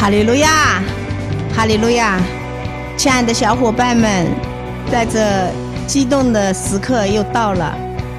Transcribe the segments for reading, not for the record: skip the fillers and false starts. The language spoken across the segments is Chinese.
哈利路亚，哈利路亚！亲爱的小伙伴们，在这激动的时刻又到了。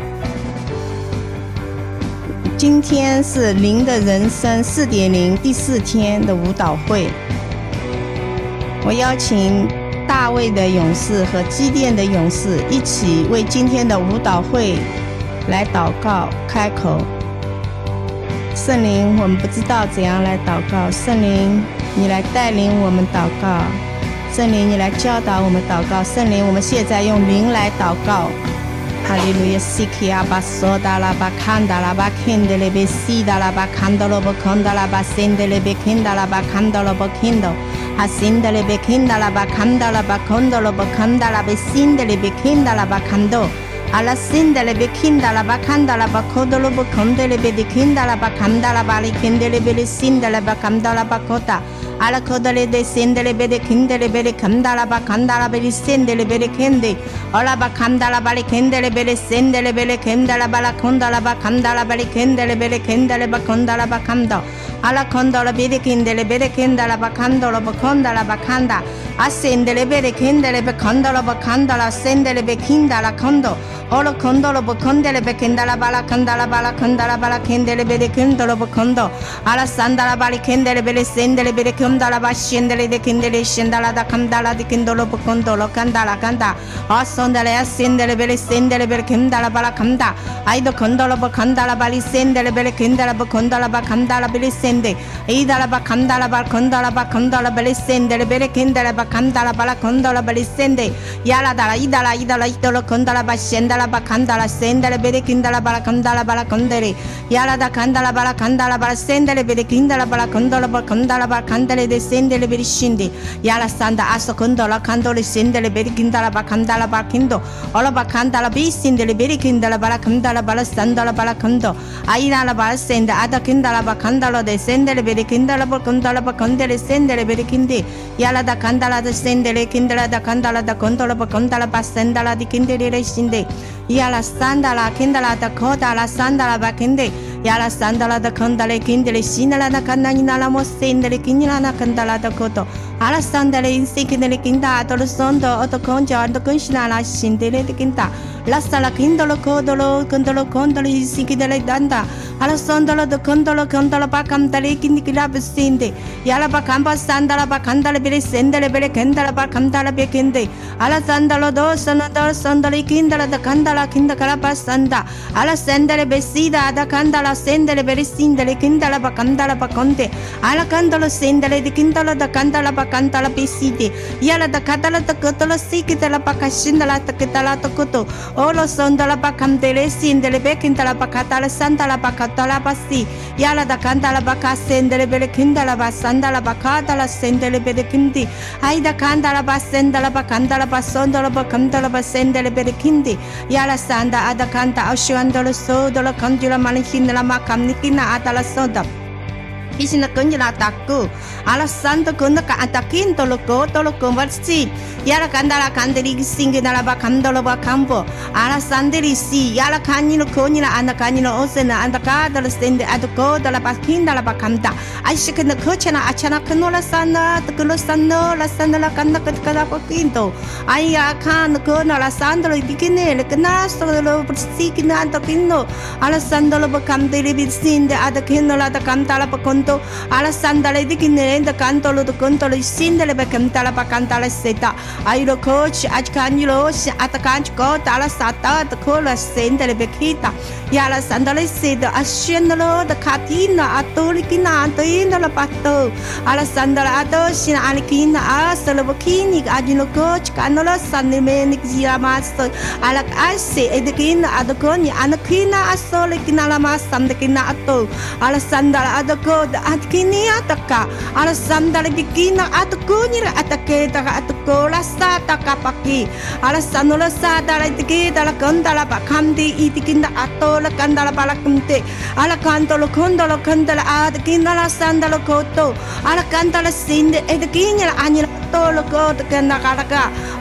今天是灵的人生 4.0 第4天的舞蹈会。我邀请大卫的勇士和基甸的勇士一起为今天的舞蹈会来祷告开口。圣灵，我们不知道怎样来祷告，圣灵你来带领我们祷告，圣灵你来教导我们祷告，圣灵我们现在用灵来祷告。哈利路亚，西基阿巴索达拉巴坎达拉巴肯德勒贝西达拉巴坎德罗巴坎达拉巴森德勒贝肯达拉巴坎德罗巴肯德哈森德勒贝肯达拉巴坎达拉巴坎德罗巴坎达拉贝森德勒贝肯达拉巴坎德阿拉森德勒贝肯达拉巴坎达拉巴坎德罗巴坎德勒贝的肯达拉巴坎达拉巴里肯德勒贝的森德勒巴坎达拉巴科达阿拉科德勒的森德勒贝的肯德勒贝的坎达拉巴坎达拉贝的森德勒贝的肯德阿拉巴坎达拉巴里肯德勒贝的森德勒贝的肯达拉巴拉坎达拉巴坎达拉巴里肯德勒贝的肯德勒巴坎达拉巴坎达阿拉坎达拉贝的肯德勒贝的肯达拉巴坎达拉巴坎达拉巴坎达阿森德勒贝的肯德勒贝坎达拉巴坎达拉森德勒贝肯达拉坎达阿拉坎达拉巴坎德勒贝肯达拉巴拉坎达拉巴拉坎达拉巴拉肯德勒贝的肯达拉巴坎达阿拉桑达拉巴里肯德勒贝的森德勒贝的坎达拉巴森德勒的肯德勒森达拉的坎达拉的肯达拉巴坎达拉坎达拉坎达阿桑达拉森德勒贝的森德勒贝的坎达拉巴拉坎达阿伊的坎达拉巴坎达拉巴里森德勒贝的肯达拉巴坎达拉巴坎达拉贝的森德伊达拉巴坎达拉巴坎达拉巴坎达拉贝的森德勒贝的肯达拉巴坎达拉巴拉坎达拉贝的森德亚拉达拉伊达拉伊达拉伊达拉坎达拉巴森达拉巴坎达拉森德勒贝的肯达拉巴拉坎达拉巴拉坎德勒亚拉达坎达拉巴拉坎达拉巴拉森德勒贝的肯达拉巴拉坎达拉巴坎达拉巴坎达勒的森德勒贝的辛德亚拉桑达阿索坎达拉坎达勒森德勒贝的肯达拉巴坎达拉巴坎达阿拉巴坎达拉比森德勒贝的肯达拉巴拉坎达拉巴拉桑达拉巴拉坎达阿伊拉拉巴拉森德阿达肯达拉巴坎达拉的森德勒贝的肯达拉巴坎达拉巴坎德勒森德勒贝的肯德亚拉达坎达拉的森德勒肯达拉达坎达拉达坎达拉巴坎达拉巴森达拉的肯德勒的辛德亚拉桑达拉肯达拉达科达拉桑达拉巴肯德亚拉桑达拉的坎达勒肯德勒辛达拉达坎达尼拉拉莫森德勒肯尼拉那坎达拉的科多阿拉桑达勒因西肯德勒肯达多罗桑多奥多康加多肯西拉拉辛德勒的肯达拉萨拉肯多罗科多罗肯多罗肯多罗因西肯德勒丹达阿拉桑达拉的肯多罗巴坎达勒肯尼拉布辛德亚拉巴坎巴桑达拉巴坎达勒贝勒森德勒贝勒肯达拉巴坎达拉贝肯德阿拉桑达拉多桑达拉桑达勒肯达拉的坎达拉肯达卡拉巴桑达阿拉森德勒贝西达的坎达拉森德勒贝勒辛德勒肯达拉巴坎达拉巴坎德阿拉坎达拉森德勒的肯达拉的坎达拉巴坎达拉贝西德亚拉的坎达拉的科多罗西肯达拉巴卡辛达拉的肯达拉的科多欧罗桑达拉巴坎德勒辛德勒贝肯达拉巴卡达拉桑达拉巴卡达拉巴西亚拉的坎达拉巴卡森德勒贝勒肯达拉巴桑达拉巴卡达拉森德勒贝勒肯迪阿伊的坎达拉巴森达拉巴坎达拉巴桑达拉巴坎达拉巴森德勒贝勒肯迪亚拉桑达阿达坎达奥西安达罗索达拉坎迪拉马尼辛达拉马坎尼基纳阿达拉索达Isina kunjila taku ala santo kunda ka atakin toloko versi yala kandala kandeli singi dala ba kandolo ba kampo ala sandeli si yala kanino konila anda kanino osena anda ka dala stende adoko dala bakin dala ba kamda aishikna kochana achana kanola sana tukulo sanno la sanna la kanda kada pakinto aya kan kona la sandolo dikine le kana solo versi kina anda kinno ala sandolo ba kamdeli bisinde adakino la da kamdala ba ala sandale di kinne da cantolo do contolo sindele be cantala pa cantala seta ai lo coach ajkanilo atakanch ko tala sata da kola sendele be kita ya la sandale seta ascenolo da katina atolikina antoina la pato ala sandala ato sina alikina asalo bokini ajino coach kanola sanime zia master ala ase edekina adokoni anakina asolikina la masandekina ato ala sandala adoko kini ataka ala sandala dikina atukunira atake taka atukola sata kapaki ala sanola sadala dikida la kandala bakandi itikinda atola kandala balakumte ala kandolo kondolo kandala adikina la sandala koto ala kandala sinde edikina anila tolo koto kanda karaka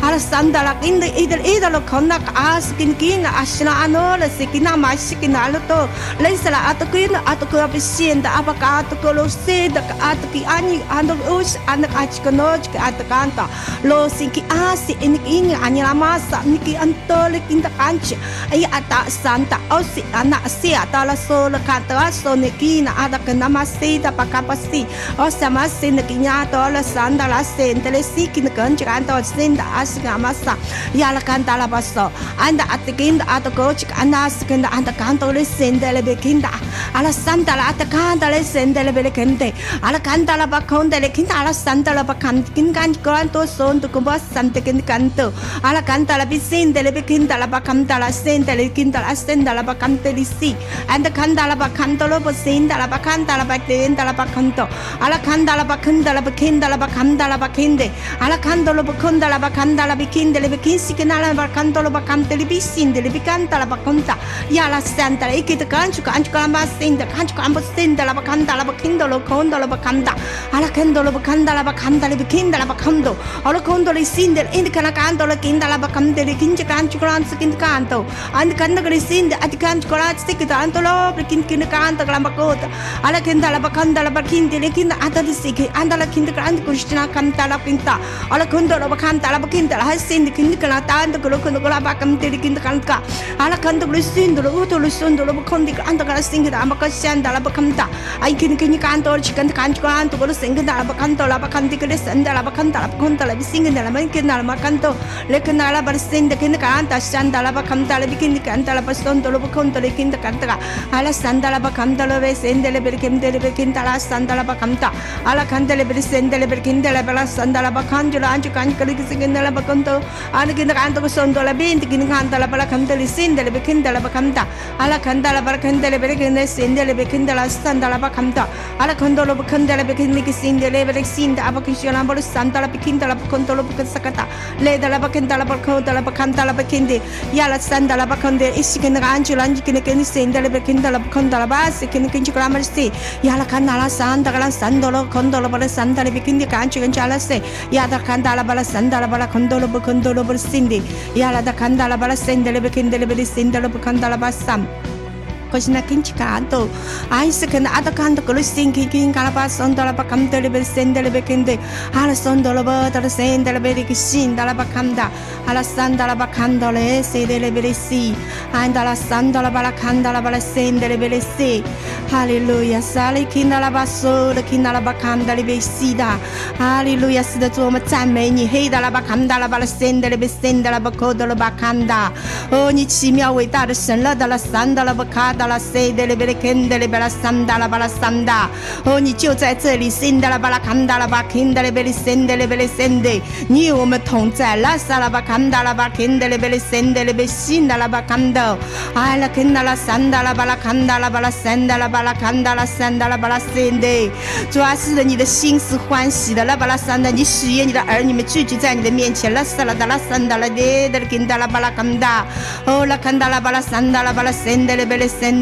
阿拉桑达拉跟的一的了可那阿斯跟跟阿西那阿诺了是跟那马西跟阿拉多，类似了阿多跟阿多个不现的阿巴卡阿多个罗塞的阿多个阿尼阿多乌斯阿那阿奇个诺奇个阿多干的，罗西个阿西因因阿尼拉马萨尼个安多了跟的安奇，哎呀阿达桑达奥西阿那西阿达拉索了看到阿索尼个那阿达跟那马西的巴卡巴西，奥什么西那个呀多了桑达拉塞的了西跟跟这个安多塞的阿西个马萨，呀了看到了巴索，安达阿特跟的阿多个这个安那斯跟的安达看到了塞的了别跟的，阿拉桑达拉阿特看到了塞的了别跟的，阿拉看到了巴空的了跟的阿拉桑达拉巴看跟跟个安多索的个巴桑的跟看到，阿拉看到了别塞的了别跟的了巴看到了塞的了跟的了塞的了巴看到了西，安达看到了巴看到了不塞的了巴看到了巴塞的了巴看到，阿拉看到了巴看到了巴看到了巴看到了巴看的，阿拉看到了巴看到了巴看到了巴看的了巴看西跟阿拉巴看到了巴看到了别塞的了别看到了巴看到，呀拉桑达拉一个的看出个安出个阿马塞的看出个安不塞的了巴看到了巴看到了看到了巴看到，阿拉看到了巴看到了巴看到了别看到了巴看到，阿拉看到了塞的，因的看看到了看到了巴看到了看着看出个安子跟看到，安的看到了塞的，安的看出个安子跟看到了别看看到了巴看到，阿拉看到了巴看到了巴看到了看到安的了塞个，安的了看到个安的个是那看到了看到，阿拉看到了巴看到了巴看到了还塞的看到了安的个了看到了巴看到了看到看到，阿拉看到了塞的了乌头了塞的了巴看到个安的个塞个阿巴个塞的了巴看到，哎看看到了去看看出个安的个了塞个的了巴看到了巴看到个了塞的了巴看到了巴看到了别塞个的了没看到了巴看到，le看到了巴塞的看到看到塞的了巴看到了别看看到了巴塞的了巴看到了看到看到，阿拉塞的了巴看到了别塞的了别看到了别看到了塞的了巴看到，阿拉看到了别塞的了别看到了巴塞的了巴看到了安就看个了个塞的了巴看到，阿拉看到看到个塞的了别看到了巴看到了塞的了别看到了巴看到，阿拉看到了巴看到了别看到塞的了别看到了塞的了巴看到，阿拉看到了巴看到了别看那个塞的了别塞的阿巴看到了巴塞的了别看到了巴看到了巴看啥个的，来的了巴看到了巴看到了巴看到了巴看的，呀了塞的了巴看的，一时跟那个安就安就跟那个塞的了别看到了巴看到了巴是跟那个就个马塞，呀了看到了塞的了塞的了看到了巴了塞的了别看的安就跟加了塞，呀的看到了巴了塞的了巴了看到了巴看到了巴塞的，呀了的看到了巴了塞的了别看的了别塞的了巴看到了巴sam。Kosina kinchikado, I second other kind of sinking king calabason dollar come deliver send delibekende, Alason dollar, the send deliberic sin dalabacanda, Alasan dalabacandole, say deliberici, and Alasan dalabacanda la send deliberici. Hallelujah, Sally kindalabaso, the kindalabacanda libesida. Hallelujah, the Toma Tamani, hey dalabacanda la send delibesend dalabacodo bacanda. Oh, Nichimia without a son, la sanda la bacada. la塞的了贝勒肯的了贝拉桑达啦巴拉桑达，哦，你就在这里，森的啦巴拉坎达啦巴肯的了贝勒森的了贝勒森的，你与我们同在，拉萨啦巴坎达啦巴肯的了贝勒森的了贝辛的啦巴坎的，哎啦肯达啦桑达啦巴拉坎达啦巴拉森的啦巴拉坎达啦桑达啦巴拉森的，主啊，是的，你的心是欢喜的，啦巴拉桑达，你使验你的儿女们聚集在你的面前，拉萨啦达拉桑达啦的的肯达啦巴拉坎达，哦，啦坎达啦巴拉桑达啦巴拉森的了贝勒森。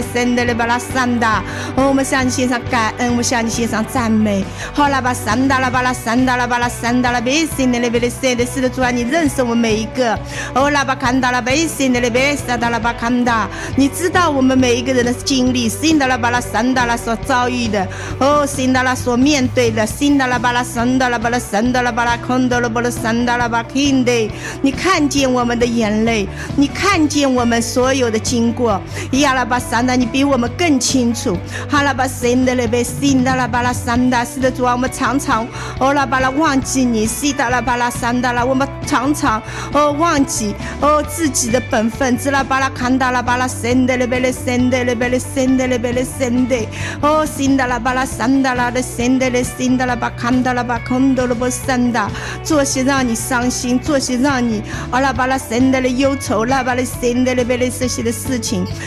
我们向你献上感恩，我们向你献上赞美。好啦吧，三达啦巴拉三达啦巴拉三达啦，贝辛的嘞贝勒塞的，是的主啊，你认识我们每一个。哦啦吧，看到了贝辛的嘞贝萨达啦吧，看到，你知道我们每一个人的经历，辛达啦巴拉三达啦所遭遇的，哦，辛达啦所面对的，辛达啦巴拉三达啦巴拉三达啦巴拉空达啦巴拉三达啦巴肯的，你看见我们的眼泪，你看见我们所有的经过，呀啦吧。三达，你比我们更清楚。哈拉巴森的嘞贝辛达拉巴拉三达，是的主啊，我们常常哦拉巴拉忘记你，西达拉巴拉三达拉，我们常常哦忘记哦自己的本分，知拉巴拉看达拉巴拉森的嘞贝勒森的嘞贝勒森的嘞贝勒森的，哦辛达拉巴拉三达拉的森的嘞辛达拉巴看达拉巴空的了不三达，做些让你伤心，做些让你哦拉巴拉森的嘞忧愁，拉巴拉森的嘞贝勒这些的事情，主啊。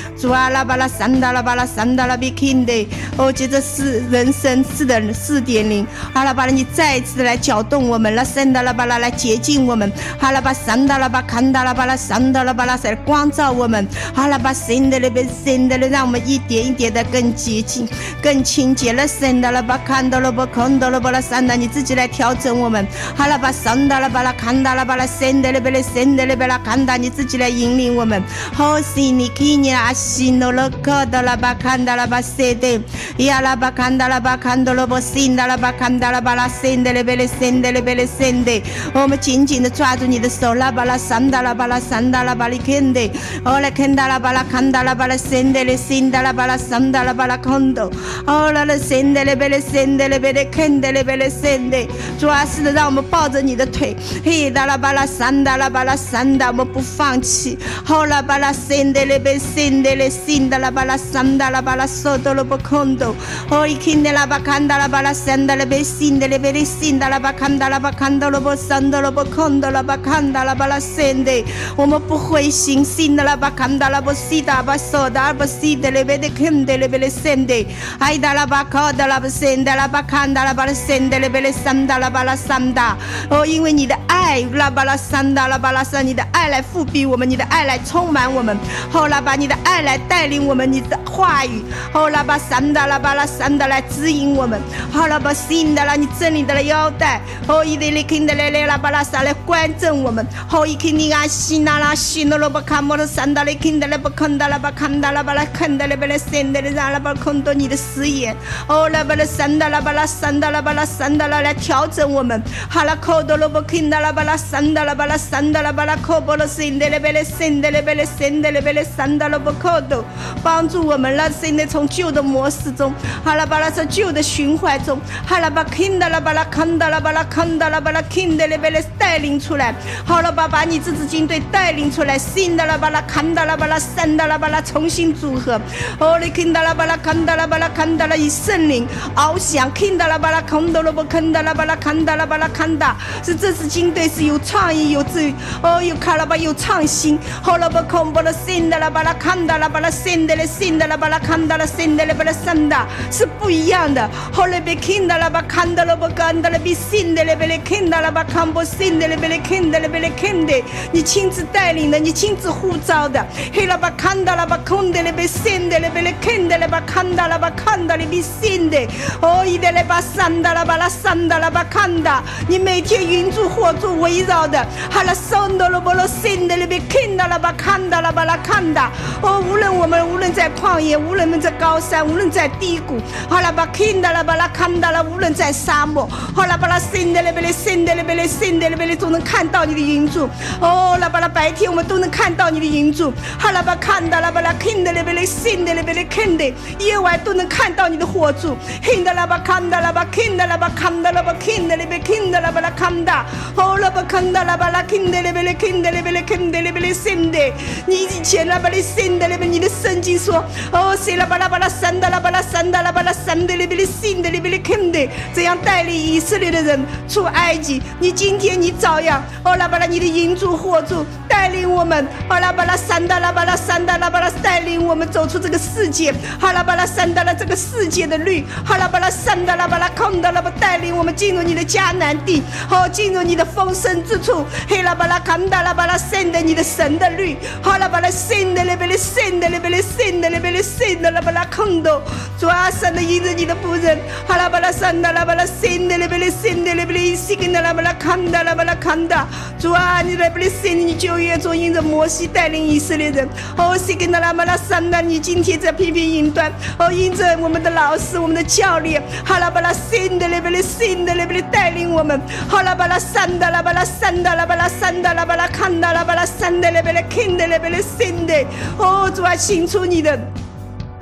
巴拉巴拉三达拉巴拉三达拉比 Kinde， 接着是人生是的4.0，哈拉巴拉你再一次来搅动我们，拉三达拉巴拉来洁净我们，哈拉巴三达拉巴看达拉巴拉三达拉巴拉来光照我们，哈拉巴神的那边神的让我们一点一点的更洁净、更清洁了。神的了吧，看到了不？看到了不？了三达，你自己来调整我们。哈拉巴三达拉巴拉看达拉巴拉神的那边神的那边看达，你自己来引领我们。好西尼基尼阿西诺了克达拉巴看达拉巴神的，呀拉巴看达拉巴看到了不？神达拉巴看达拉巴拉神的那边神的那边神的，我们紧紧的抓住你的手，拉巴拉三达拉巴拉三达拉巴里看的，哦来看达拉巴拉看达拉巴拉神的嘞，神达拉巴拉三达拉巴拉看到，哦来了神的嘞贝嘞神的嘞贝嘞看的嘞贝嘞神的，主啊是的，让我们抱着你的腿，嘿达拉巴拉三达拉巴拉三达，我们不放弃，好拉巴拉神的嘞贝神的嘞神达拉巴拉三达拉巴拉索多了不看到，哦一看的拉巴看达拉巴拉三达嘞贝神的嘞贝嘞神达拉巴看达拉巴看到了不三达了不看到了巴看达拉巴拉神的，我们不灰心，神的拉巴看达拉不西达巴索达不西的嘞贝的看的嘞贝嘞神的，爱达拉巴靠达拉不神的拉巴看达拉巴拉神的嘞贝嘞三达拉巴拉三达，哦因为你的爱拉巴拉三达拉巴拉三，你的爱来复庇我们，你的爱来充满我们，后拉把你的爱来带领我们，你的话语，后拉把三达拉巴拉三达来指引我们，好拉把新的啦，你真理的来腰带，后一的来听的来拉巴拉三来关正我们，后一听你啊西那拉西那罗巴卡莫的三达来听的来不看的来巴看的来巴来看的来巴来神的来让拉巴看到你的视野，哦拉巴来三达拉巴拉三达拉巴拉三达拉来调整我们，好拉口的罗巴听的拉巴拉三达拉巴拉三达拉巴拉口波了神的来巴来神的来巴来神的来巴来三达拉巴口的，帮助我们让神的从旧的模式中，好拉巴拉从旧的循环中，好拉巴听的拉巴拉看的拉巴拉看的拉巴拉听的来巴来带领出来，好了把你这支军队带领出来，新的拉巴拉看的拉巴拉三的拉巴拉重新组合，哦你听的拉巴拉看的拉巴拉看的拉以圣灵翱翔，听的拉巴拉看的拉巴看的拉巴拉看的拉巴拉看的，是这支军队是有创意有智，哦有卡拉巴有创新，好了把恐怖的新的拉巴拉看的拉巴拉新的嘞新的拉巴拉看的拉新的嘞巴拉三的是不一样的，后来被听的拉巴看的拉巴看的拉比新的嘞被听的拉巴看不新的嘞被听的嘞被听的，你亲自带领的，你亲自呼召的，黑拉巴看的拉巴空的嘞被新的嘞被听的嘞巴看的拉巴看的嘞比新的，哦一的嘞巴三的拉巴拉三的拉巴看的，你每天云柱火柱围绕的，哈拉松的罗波罗新的嘞被听的拉巴看的拉巴拉看的，哦无论我们无论在旷野，无论在高山，无论在低谷，哈拉巴听的拉巴拉看的啦，无论在沙漠，哈拉巴拉新的嘞被新的嘞被新的嘞被都能看到你的云柱，哦拉巴拉白天我们都能看到你的云柱，哈拉巴看的拉巴拉听的嘞被新的嘞被看的，夜晚都能看到你的火柱，听的拉巴看的拉巴听的拉巴看的拉巴听的嘞被听的拉巴拉看的，哦拉巴看的拉巴拉听的嘞被听的嘞被听的嘞被新的，你以前拉巴拉新的嘞被你的圣经说，哦谁拉巴拉巴拉三的拉巴拉三的拉巴拉三的嘞被新的嘞被看的，这样带领以色列的人出埃及，你今天你照样，哦拉巴拉你的云柱火柱带领我们，哦拉巴拉三的拉巴拉三的拉巴拉带领我们走出这个世界，哈拉巴拉三的拉这个世界的律，哈拉巴拉三的拉巴拉空的拉巴带领我们进入你的迦南地，哦进入你的丰盛之处，嘿拉巴拉康的拉巴拉神的你的神的律，哈拉巴拉神的嘞贝嘞神的嘞贝嘞神的嘞贝嘞神的拉巴拉空的，主啊神的因着你的仆人，哈拉巴拉三的拉巴拉神的嘞贝嘞神的嘞贝嘞西跟的拉巴拉康的拉巴拉康的，主啊你来贝嘞神你9月中因着摩西带领以色列人，哦西跟的拉巴拉三的你今天在批评云端，哦因着我们的老师我们的教练，哈拉巴拉神的嘞贝嘞神的嘞贝嘞带领我们，哈拉巴拉三的拉巴拉三的拉巴拉三的拉巴拉康的拉巴拉三的嘞贝嘞看的嘞贝嘞神的，哦主啊行出你的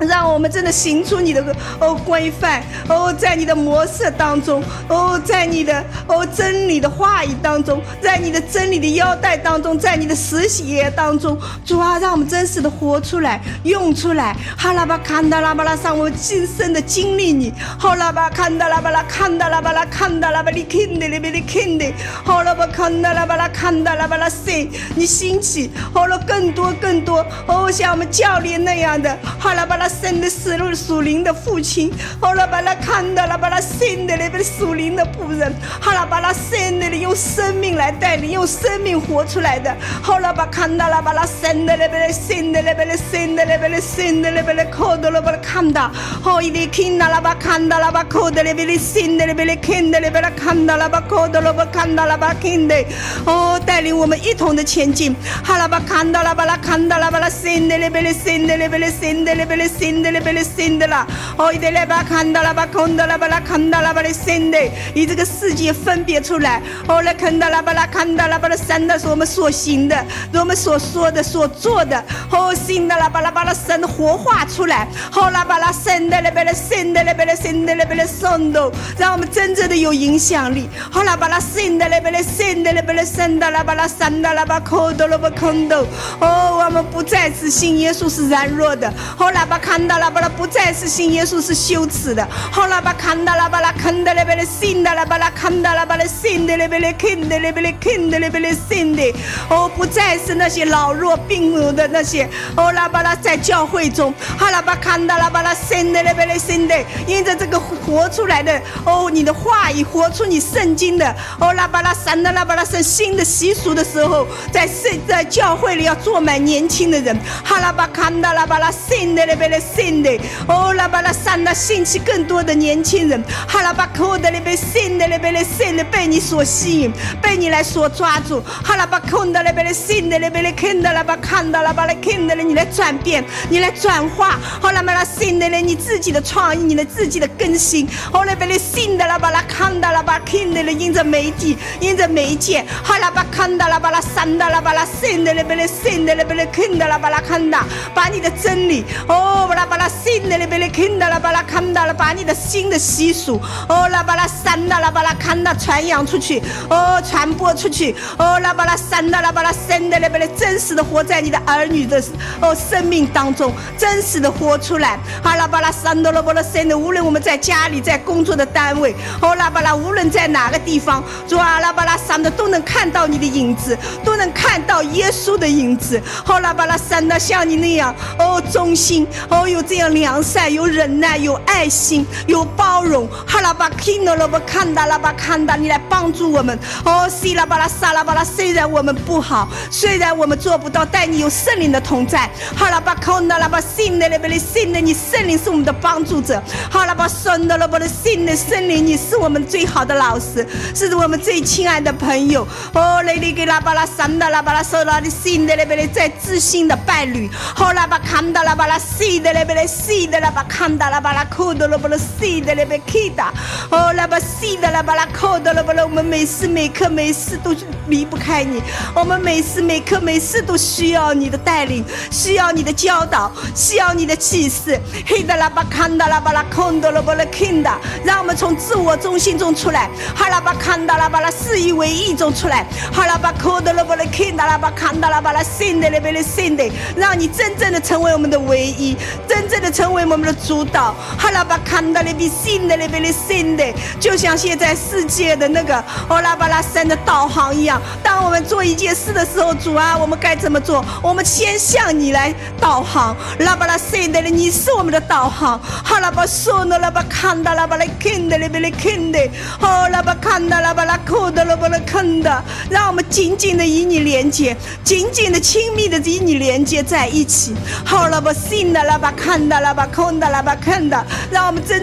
让我们真的行出你的规范在你的模式当中在你的真理的话语当中，在你的真理的腰带当中，在你的实血当中，主啊，让我们真实的活出来，用出来。哈拉巴看达拉巴拉，让我们今生的经历你。哈拉巴看达拉巴拉，看达拉巴拉，看达拉巴里 kinda 里边的 kinda， 哈拉巴看达拉巴拉，看达拉巴拉 say， 你兴起更多像我们教练那样的哈拉巴拉生的属灵的父亲，哈拉巴拉看到了巴拉生的那边属灵的仆人，哈拉巴拉生的用生命来带领，用生命活出来的，哈拉巴看到了巴拉生的那边生的那边生的那边生的那边靠到了巴拉看到，好一点看到了巴看到了巴靠到那边生的那边看到了巴看到了巴靠到了巴看到了巴看的，带领我们一同的前进，哈拉巴看到了巴拉看到了巴拉生的那边生的那边生的那边生的那边生的啦，一点来巴看到了巴看到了巴拉看到了巴拉生的，以这个世界分别出来，来看到了巴拉看到了巴拉神的是我们所行的，我们所说的所做的，新的啦巴拉巴拉神活化出来，啦巴拉神的了巴拉神的了巴拉神的了巴拉神的，让我们真正的有影响力，啦巴拉神的了巴拉神的了巴拉神的啦巴拉神的啦巴口的了巴空的，我们不再是信耶稣是软弱的，啦巴看到了巴拉不再是信耶稣是羞耻的，啦巴看到了巴拉看到了巴拉信的了巴拉看到了巴拉信的了巴拉看的了巴拉看的了巴拉信的，不再是那些老弱病弱的那些，啦巴拉在教会中，啦巴看到了巴拉信的了巴拉信的，因着这个活出来的你的话语活出你圣经的，啦巴拉神的啦巴拉神新的习俗的时候，在教会里要坐满年轻的人，啦巴看到了巴拉信的了巴拉信的，啦巴拉神的兴起更多的年轻人，啦巴口的了巴信的了巴拉信的被你所吸引，被你来所抓住，啦巴口的了巴拉信的了巴拉看的了巴看到了巴拉看的了，你来转变，你来转化，啦巴拉信的了你自己的创意，你的自己的更新，啦巴拉信的了巴拉看到了巴看的了，因着媒体，因着媒介，啦巴看到了巴拉三的了巴拉信的了巴拉信的了巴拉看的了巴拉看到，把你的真理，巴拉信的了巴拉看到了巴拉看到了，把你的新的习俗，啦巴拉三的了巴拉看到传扬出去，传播出去，啦巴拉三的了巴拉生的了巴拉真实的活在你的儿女的生命当中，真实的活出来，啦巴拉三的了巴拉生的，无论我们在家里在工作的单位，啦巴拉无论在哪个地方，主啊啦巴拉三的都能看到你的影子，都能看到耶稣的影子，啦巴拉三的像你那样忠心，有这样良善，有忍耐，有爱心，有包容，哈拉巴听了巴看达拉巴看达，你来帮助我们，西拉巴拉萨拉巴拉，虽然我们不好，虽然我们做不到，但你有圣灵的同在，哈拉巴看达拉巴信的了巴拉信的，你圣灵是我们的帮助者，哈拉巴顺的了巴拉信的圣灵，你是我们最好的老师，是我们最亲爱的朋友，雷里给拉巴拉三的拉巴拉索拉的信的了巴拉在自信的伴侣，哈拉巴看达拉巴拉信的了巴拉信的拉巴看达拉巴拉扣的了巴拉信的了巴基达，拉巴信的拉巴拉扣的了巴拉，我们每时每刻每时都离不开你，我们每时每刻每时都需要你的带领，需要你的教导，需要你的启示，黑的拉巴看达拉巴拉扣的了巴拉 kinda， 让我们从自我中心中出来，哈拉巴看达拉巴拉事以为义中出来，哈拉巴扣的了巴拉 kinda 拉巴看达拉巴拉信的了巴拉信的，让你真正的成为我们的唯一，真正的成为我们的主导，哈拉巴看达了比信的了巴拉信的，就像现在世界的那个拉巴拉山的导航一样，当我们做一件事的时候，主啊，我们该怎么做？我们先向你来导航，拉巴拉信的了，你是我们的导航，哈拉巴说呢，拉巴看达拉巴拉看的了巴拉看的，拉巴看达拉巴拉扣的了巴拉看的，让我们紧紧的与你连接，紧紧的亲密的与你连接在一起，好了吧，信的拉巴看的拉巴空的拉巴看的，让我们真正的爱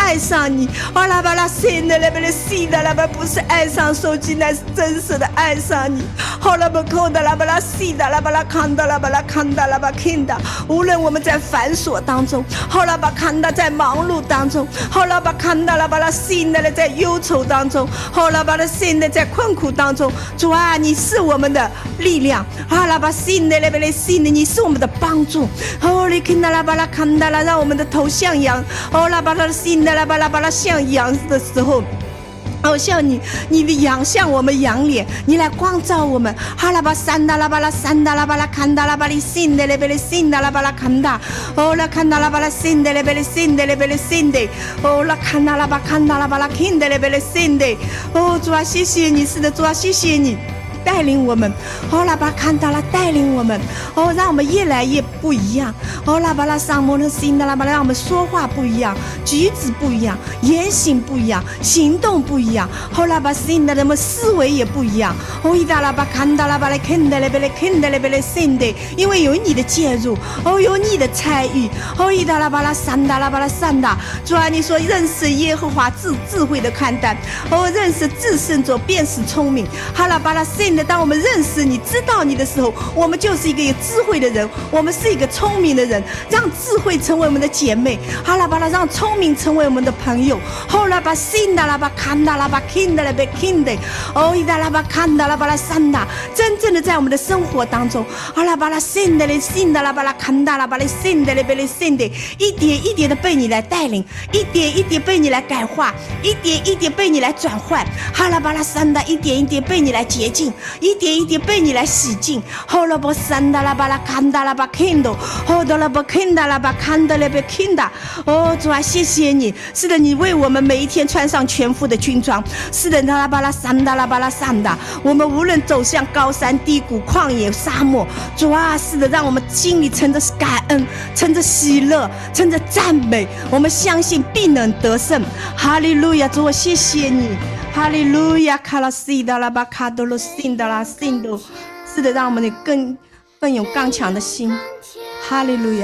爱上你。哦啦巴拉信的那边的信的那边不是爱上手机，乃是真实的爱上你。好啦巴扣的啦巴拉信的啦巴拉看的啦巴拉看的啦巴看的，无论我们在繁琐当中，好啦巴看的在忙碌当中，好啦巴看的啦巴拉信的在忧愁当中，好啦巴拉信的在困苦当中。主啊，你是我们的力量。好啦巴信的那边的信的，你是我们的帮助。哦哩看的啦巴拉看的啦，让我们的头像羊。哦啦巴拉信的啦巴拉巴拉像羊的时候。哦，像你的羊像我们羊脸，你来光照我们。哈拉巴山达拉巴拉山达拉巴拉看达拉巴里信的嘞贝里信达拉巴拉看达，哦啦看达拉巴拉信的嘞贝里信的嘞贝里信的，哦啦看达拉巴看达拉巴拉看的嘞贝里信的。哦，主啊，谢谢你，是的，主啊，谢谢你。带领我们，哦拉巴看到了带领我们，哦让我们越来越不一样，哦拉巴拉上摩的心的拉巴拉，让我们说话不一样，举止不一样，言行不一样，行动不一样，哦拉巴心的人们思维也不一样，哦伊达拉巴看到拉巴来看的嘞，贝来看的嘞，贝来信的，因为有你的介入，哦有你的参与，哦伊达拉巴拉三达拉巴拉三达，主啊你说认识耶和华智慧的看淡，哦认识至圣者便是聪明，哈拉巴拉信。当我们认识你知道你的时候，我们就是一个有智慧的人，我们是一个聪明的人，让智慧成为我们的姐妹，哈拉巴拉让聪明成为我们的朋友，后来把信达拉巴看达拉巴听的拉巴听的，哦伊达拉巴看达拉巴拉三达，真正的在我们的生活当中，哈拉巴拉信的嘞信达拉巴拉看达拉巴拉信的嘞贝嘞信的，一点一点的被你来带领，一点一点被你来改化，一点一点被你来转换，哈拉巴拉三达一点一点被你来洁净。一点一点被你来洗净，后来把三达拉巴拉看达拉巴看到，后达拉巴看达拉巴看达拉巴看达，哦主啊，谢谢你，是的，你为我们每一天穿上全副的军装，是的，拉巴拉三达拉巴拉三达，我们无论走向高山低谷、旷野沙漠，主啊，是的，让我们心里存着感恩，存着喜乐，存着赞美，我们相信必能得胜。哈利路亚，主啊，谢谢你。哈利路亚，卡拉西达拉巴卡多罗辛达拉辛多，是的，让我们有更有刚强的心。哈利路亚。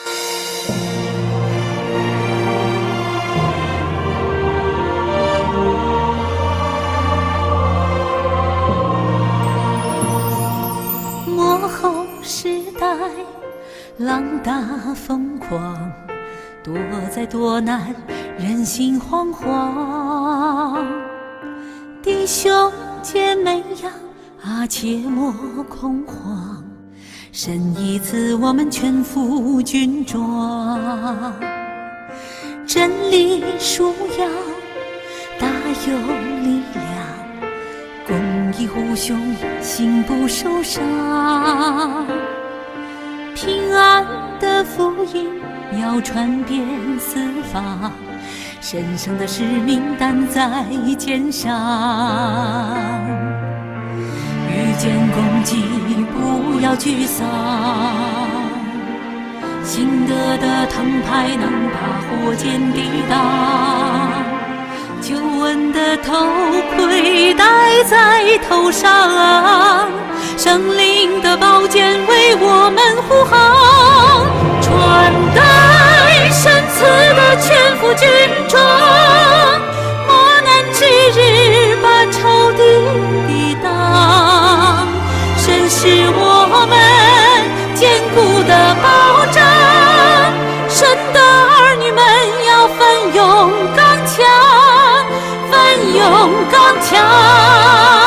末后时代，浪大疯狂，多灾多难，人心惶惶。弟兄姐妹呀，切莫恐慌，神已赐我们全副军装，真理束腰，大有力量，公义护胸，心不受伤，平安的福音要传遍四方，神圣的使命担在肩上，遇见攻击不要沮丧，新得的藤牌能把火箭抵挡，救恩的头盔戴在头上，圣灵的宝剑为我们护航，传带神赐的全副军装，磨难之日把仇敌抵挡，神是我们坚固的保障，神的儿女们要奋勇刚强，奋勇刚强。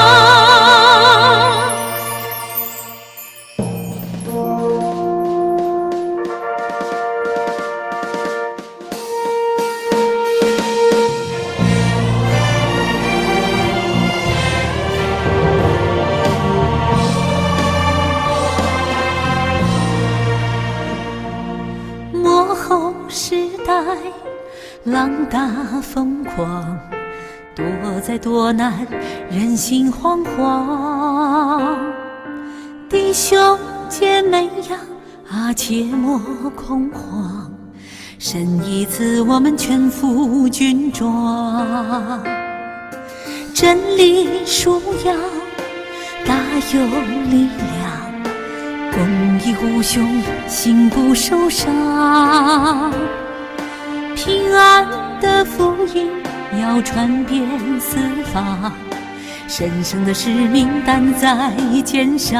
浪大疯狂，多灾多难，人心惶惶。弟兄姐妹呀，切莫恐慌，神已赐我们全副军装，真理束腰，大有力量，公义护胸，心不受伤，平安的福音要传遍四方，神圣的使命担在肩上。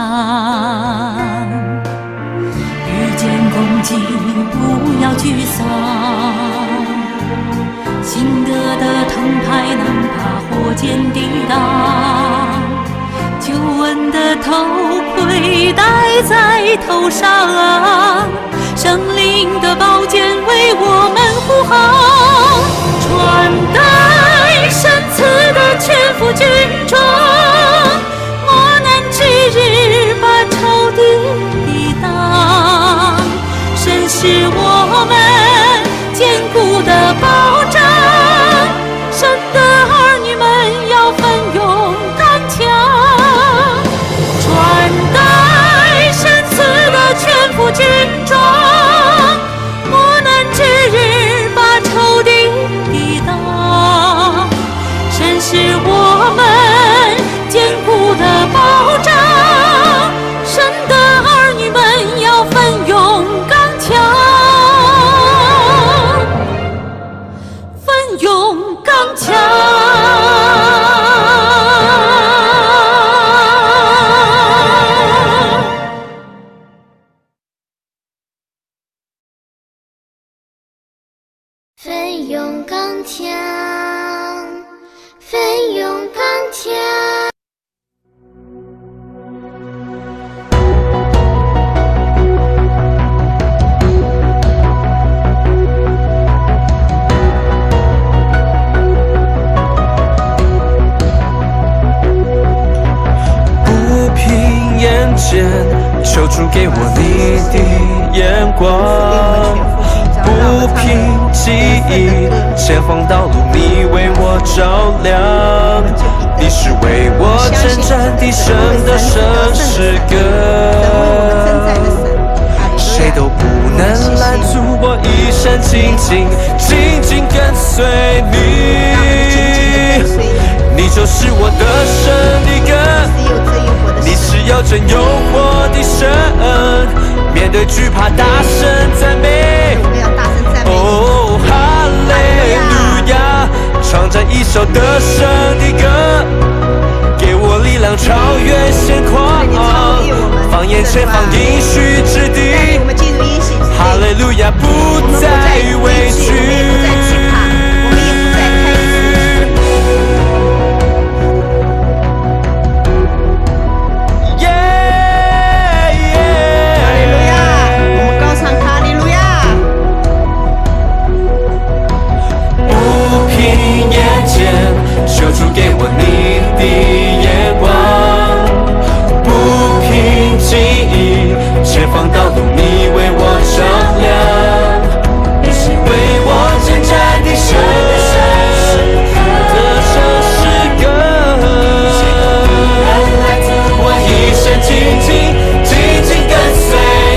遇见攻击不要沮丧，新得的铜牌能把火箭抵挡，救恩的头盔戴在头上，圣灵的宝剑为我们护航，传带神赐的全副军装，磨难之日把仇敌抵挡，神是我们坚固的保障，神的儿女们要奋勇刚强，传带神赐的全副军装，磨难之日把仇敌抵挡，神是我们坚固的保障，神的儿女们要奋勇刚强，奋勇刚强。 奋勇刚强，奋勇刚强。 不凭眼见，求主给我你的眼光。不凭记忆，前方道路你为我照亮，你是为我征战的神的神诗歌，谁都不能拦阻我一生紧紧跟随你，你就是我的神的歌，你是有真有活的神，面对惧怕大声赞美，哦，哈利路亚，唱着一首得胜的歌，给我力量超越现况，放眼前方应许之地，哈利路亚，不再畏惧。求主给我你的眼光，不凭记忆，前方道路你为我照亮，你是为我征战的神，得胜诗歌，我一生紧紧跟随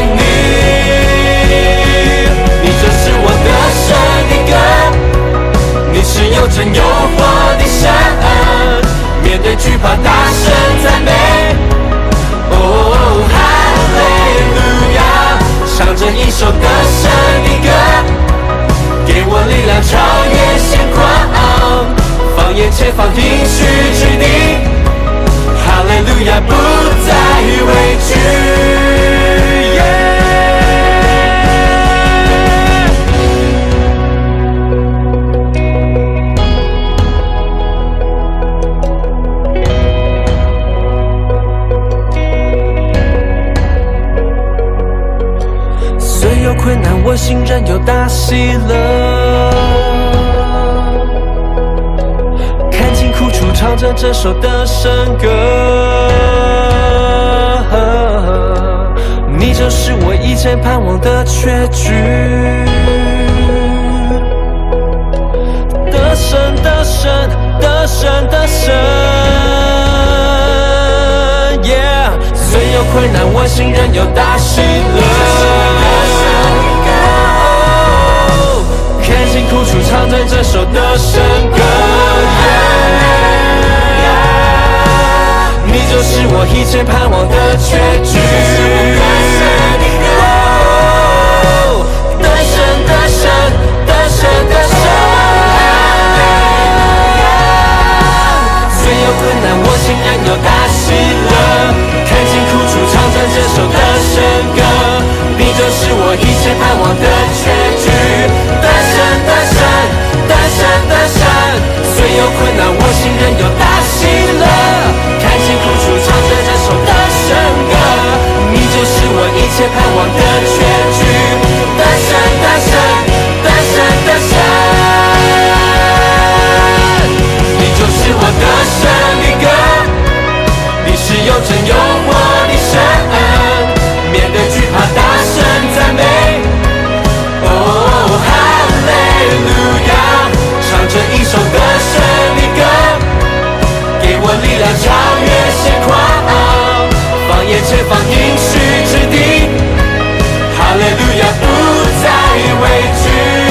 你，你就是我的神的歌，你是有真有活的神，面对惧怕大声赞美，哦，哈利路亚，唱着一首得胜的歌，给我力量超越现况，放眼前方应许之地，哈利路亚，不再畏惧。困难我心仍有大喜乐，看尽苦楚唱着这首得胜歌，你就是我一切盼望的确据，得胜得胜得胜得胜， yeah， 虽有困难我心仍有大喜乐，看尽苦楚唱着这首得胜歌，你就是我一切盼望的确据，得胜得胜得胜得胜。 大喜乐，看见苦楚唱着这首的圣歌，你就是我一切盼望的结局。单身单身单身单身，虽有困难我心仍有大喜乐，看见苦楚唱着这首的圣歌，你就是我一切盼望的结局。单身单身单身单身，你就是我的胜利歌，你是又真又活的神，面对惧怕大声赞美。哦，哈利路亚，唱着一首的胜利歌，给我力量超越现况，放眼前方应许之地，哈利路亚不再畏惧。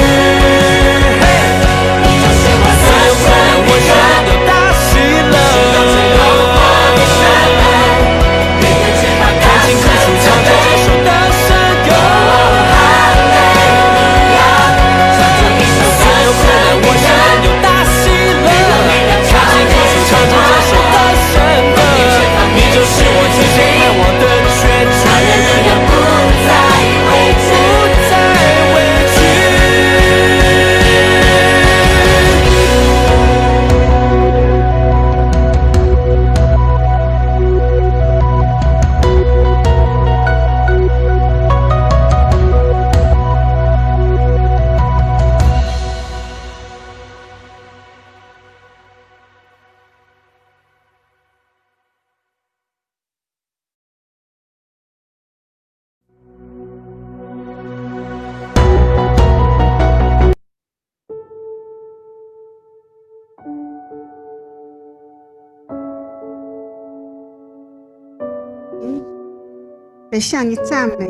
来向你赞美，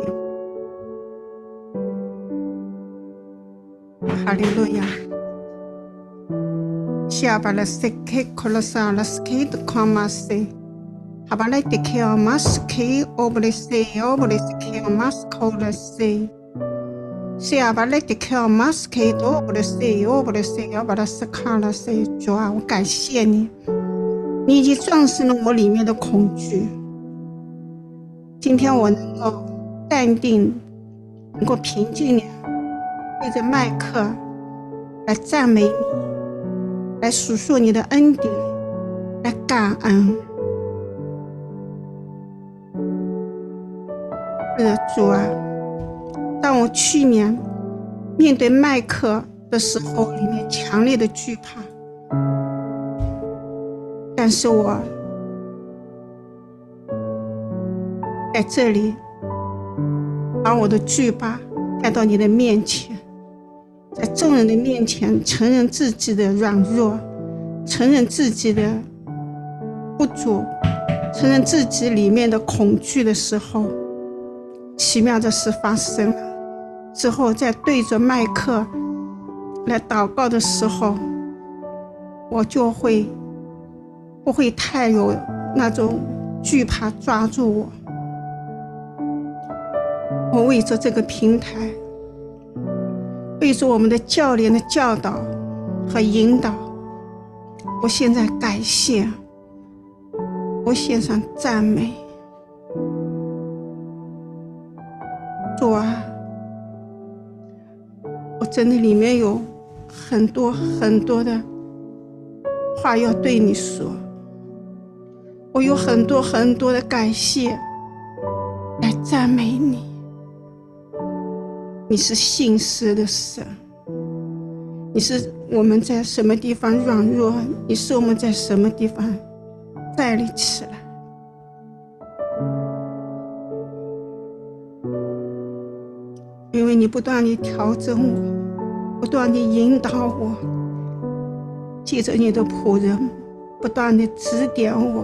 哈利路亚。下巴拉斯克克拉萨拉斯克的卡马斯，哈巴拉迪克马斯克欧布雷斯欧布雷斯克马斯克拉斯，下巴拉迪克马斯克欧布雷斯欧布雷斯欧巴拉斯卡拉斯。主啊，我感谢你，你已经战胜了我里面的恐惧。今天我能够淡定，能够平静地对着麦克来赞美你，来数数你的恩典，来感恩。是的，主啊，当我去年面对麦克的时候，里面强烈的惧怕，但是我在这里把我的惧怕带到你的面前，在众人的面前承认自己的软弱，承认自己的不足，承认自己里面的恐惧的时候，奇妙的事发生了。之后在对着麦克来祷告的时候，我就不会太有那种惧怕抓住我。我为着这个平台，为着我们的教练的教导和引导，我现在感谢，我献上赞美。主啊，我真的里面有很多很多的话要对你说，我有很多很多的感谢来赞美你。你是信实的神，你是我们在什么地方软弱，你是我们在什么地方站立起来。因为你不断地调整我，不断地引导我，借着你的仆人不断地指点我。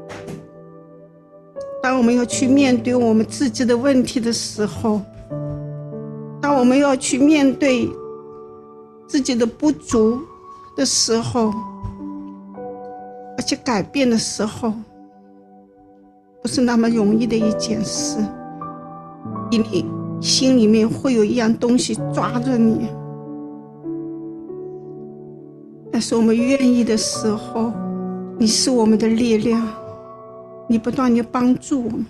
当我们要去面对我们自己的问题的时候，当我们要去面对自己的不足的时候，而且改变的时候，不是那么容易的一件事。你心里面会有一样东西抓着你，但是我们愿意的时候，你是我们的力量， 你不断地帮助我们，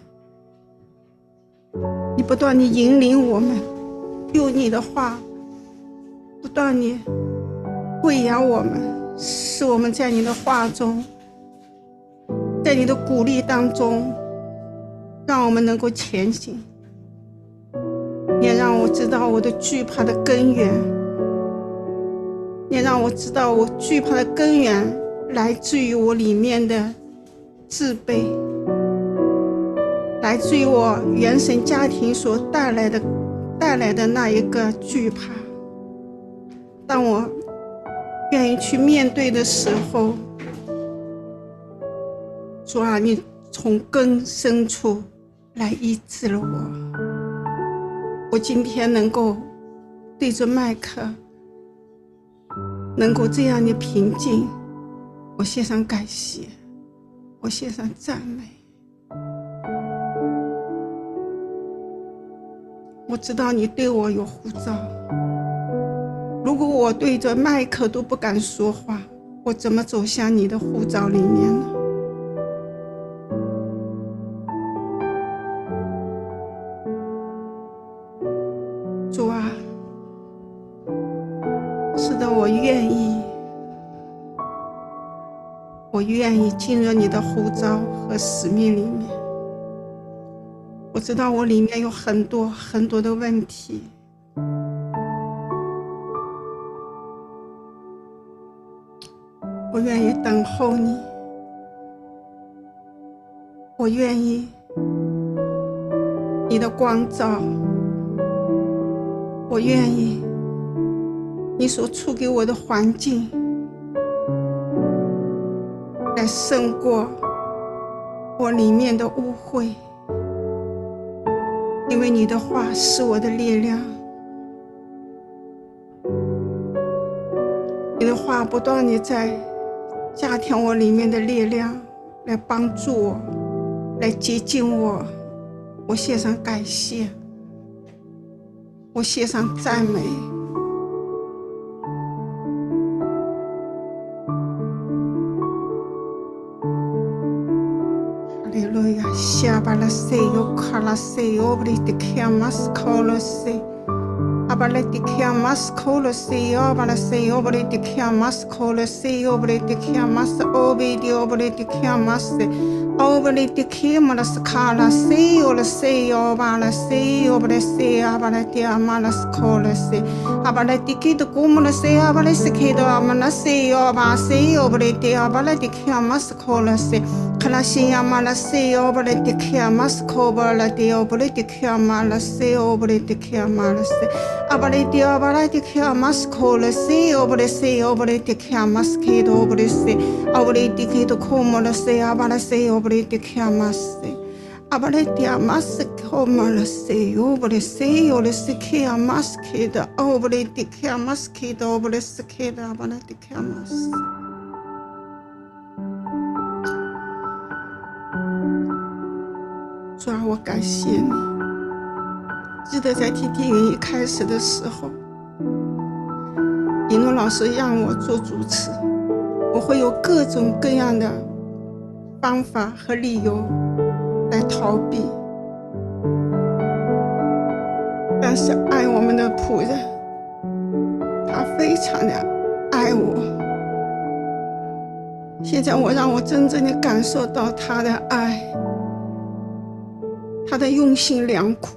你不断地引领我们，用你的话不断地喂养我们，使我们在你的话中，在你的鼓励当中，让我们能够前行，也让我知道我的惧怕的根源，也让我知道我惧怕的根源来自于我里面的自卑，来自于我原生家庭所带来的那一个惧怕。当我愿意去面对的时候，主啊，你从根深处来医治了我。我今天能够对着麦克能够这样的平静，我献上感谢，我献上赞美。我知道你对我有呼召，如果我对着麦克都不敢说话，我怎么走向你的呼召里面呢？主啊，是的，我愿意进入你的呼召和使命里面。我知道我里面有很多很多的问题，我愿意等候你，我愿意你的光照，我愿意你所赐给我的环境来胜过我里面的污秽，因为你的话是我的力量，你的话不断地在加强我里面的力量，来帮助我，来接近我。我献上感谢，我献上赞美。哈利路亚，下巴拉塞哟卡拉塞哟布里迪卡马斯考勒塞。Abalatika maskola se obalase obalatika maskola se obalatika mas obedi obalatika mas obalatika malaskala se ola se obalase obalase abalatia malaskola se abalatiki to kumula se abalase do amanase obase obalatia abalatika maskola se Kalashia malase obalatika maskola de obalatika malase obalatika malase Abalatia abalatika maskola se obalatika maske do obalase abalatika to kumula se abalase obalatika masse Abalatia masko malase obalase olasikia maske do obalatika maske do obalase abalatika masse主啊，我感谢你。记得在TT云一开始的时候，尹诺老师让我做主持，我会有各种各样的方法和理由来逃避，但是爱我们的仆人，他非常的爱我。现在让我真正的感受到他的爱，他的用心良苦。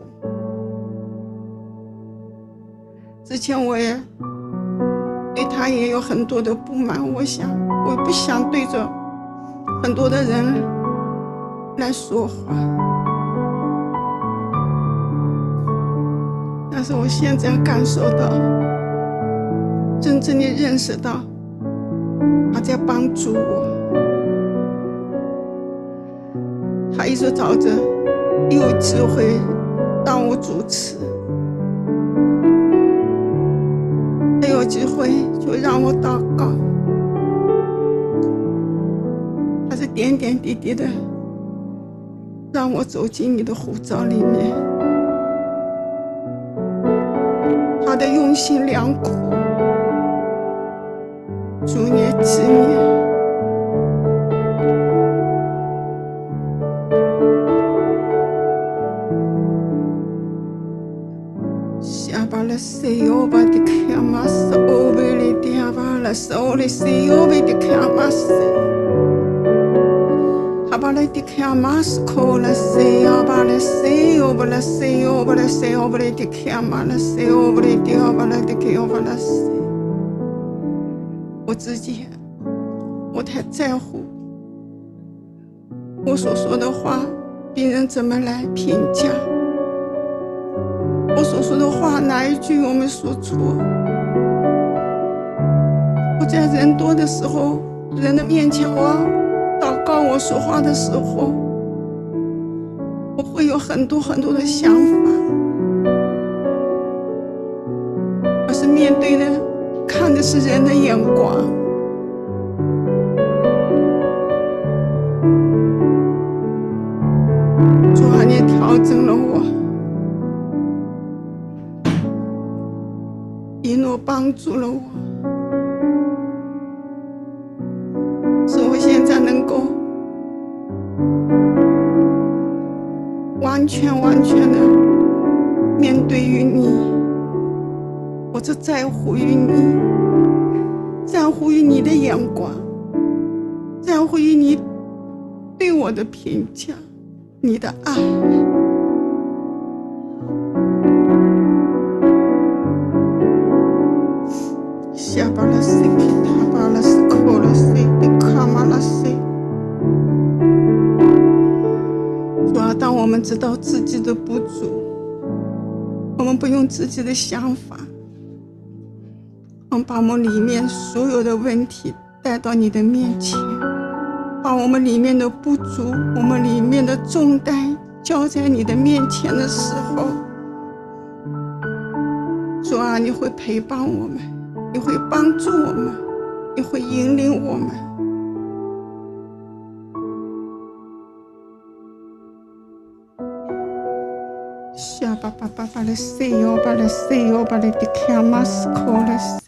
之前我也对他也有很多的不满，我不想对着很多的人来说话，但是我现在感受到，真正的认识到他在帮助我，他一直找着有机会让我主持，他有机会就让我祷告，他是点点滴滴的让我走进你的呼召里面，他的用心良苦，主你纪念。 里西欧贝的卡马西，哈巴来的卡马斯科拉西，哈巴来西欧巴拉西欧巴拉西欧巴来的卡马拉西欧巴来的哈巴来的卡欧巴拉西。我自己，我太在乎我所说的话，别人怎么来评价？我所说的话哪一句我没说错？我在人多的时候，人的面前，我祷告，我说话的时候，我会有很多很多的想法，而是面对的看的是人的眼光。主啊，你调整了我，一路帮助了我，使我现在能够完全的面对于你。我只在乎于你，在乎于你的眼光，在乎于你对我的评价，你的爱。下巴拉西，塔巴拉西，科拉西，卡马拉西。主啊，当我们知道自己的不足，我们不用自己的想法，我们把我们里面所有的问题带到你的面前，把我们里面的不足，我们里面的重担交在你的面前的时候，主啊，你会陪伴我们，你会帮助我们，你会引领我们。下巴巴巴巴的西欧巴的西欧巴的迪卡马斯科的西。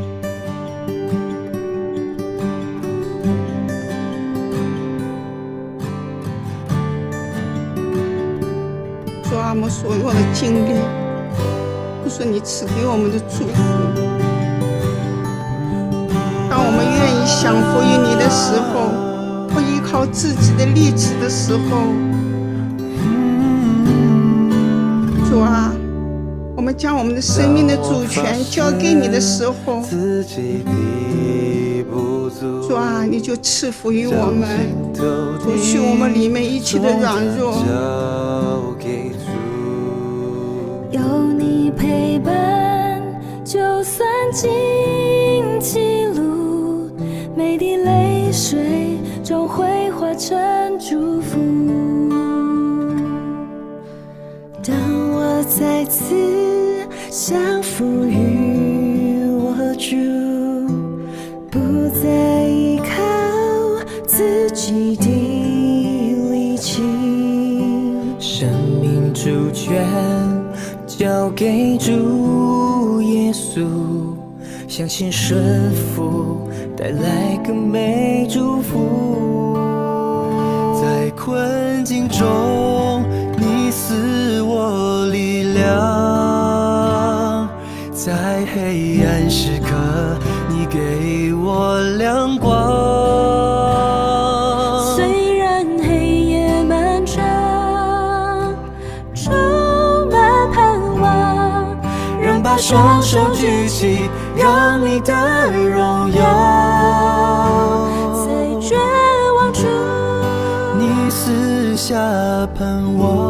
主啊，我们所有的经历，都是你赐给我们的祝福。当我们愿意降服于你的时候，不依靠自己的力气的时候，主啊，我们将我们的生命的主权交给你的时候，主啊，你就赐福于我们，除去我们里面一切的软弱。 有你陪伴，就算经起路，每滴泪水终会化成祝福。当我再次降服于我主，不再依靠自己的力气， 生命主权交给主耶稣，相信顺服带来更美祝福。在困境中你赐我力量，在黑暗时刻你给我亮光。 虽然黑夜漫长，充满盼望， 仍把双手举起，让你的荣耀。 在绝望处你赐下盼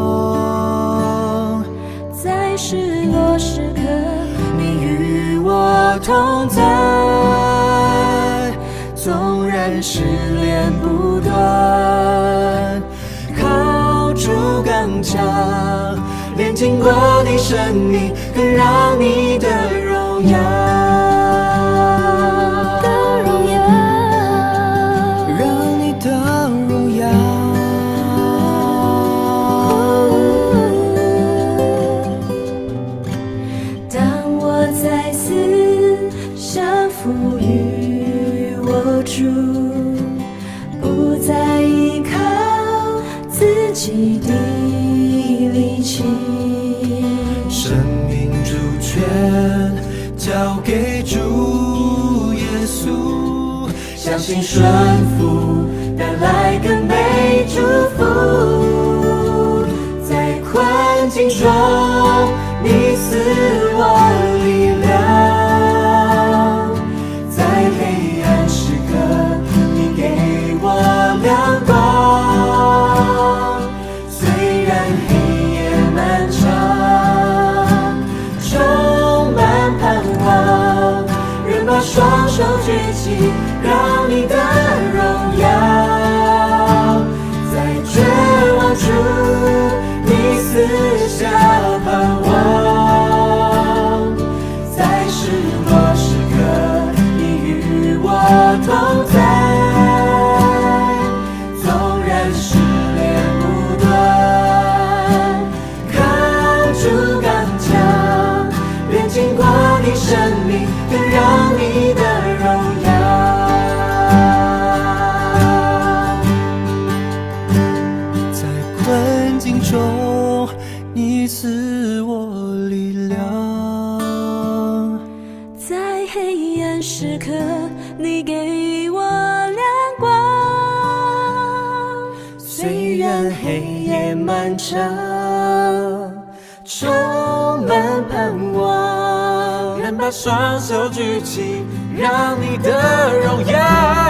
望， 在失落时刻你与我同在。纵然失恋不断，靠主刚强，炼尽过的生命，更让你的荣耀。 不再依靠自己的力气， 生命主权交给主耶稣， 心顺服，带来更美祝福。在困境中，你赐我力量；在黑暗时刻，你给我亮光。虽然黑夜漫长，充满盼望，仍把双手举起，让你的荣耀在绝望处，你赐下盼望，在失落时刻，你与我同在。纵然失恋不断，靠住刚强，连经过你生命，更让你的荣耀。在困境中，你赐我力量； 在黑暗时刻，你给我亮光。 虽然黑夜漫长，充满盼望，仍把双手举起，让你的荣耀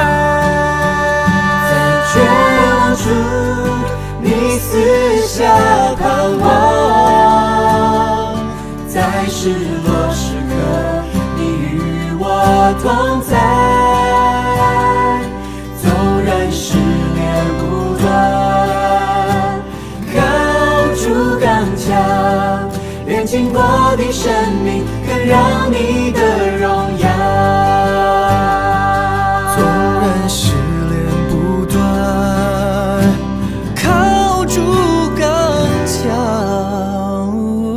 在绝望处，你赐下盼望，在失落时刻，你与我同在。纵然失恋不断，靠住刚强，连经过的生命，更让你的荣耀。纵然失恋不断，靠住刚强，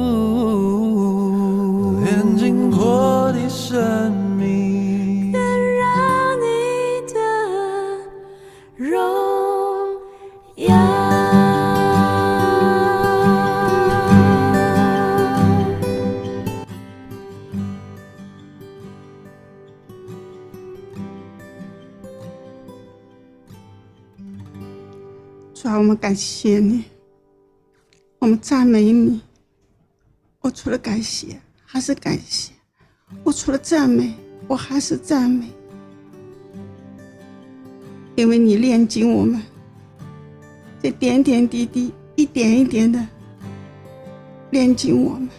连经过的生命， 更让你的荣耀。 主啊，我们感谢你，我们赞美你。我除了感谢还是感谢，我除了赞美我还是赞美，因为你炼净我们，这点点滴滴，一点一点的炼净我们。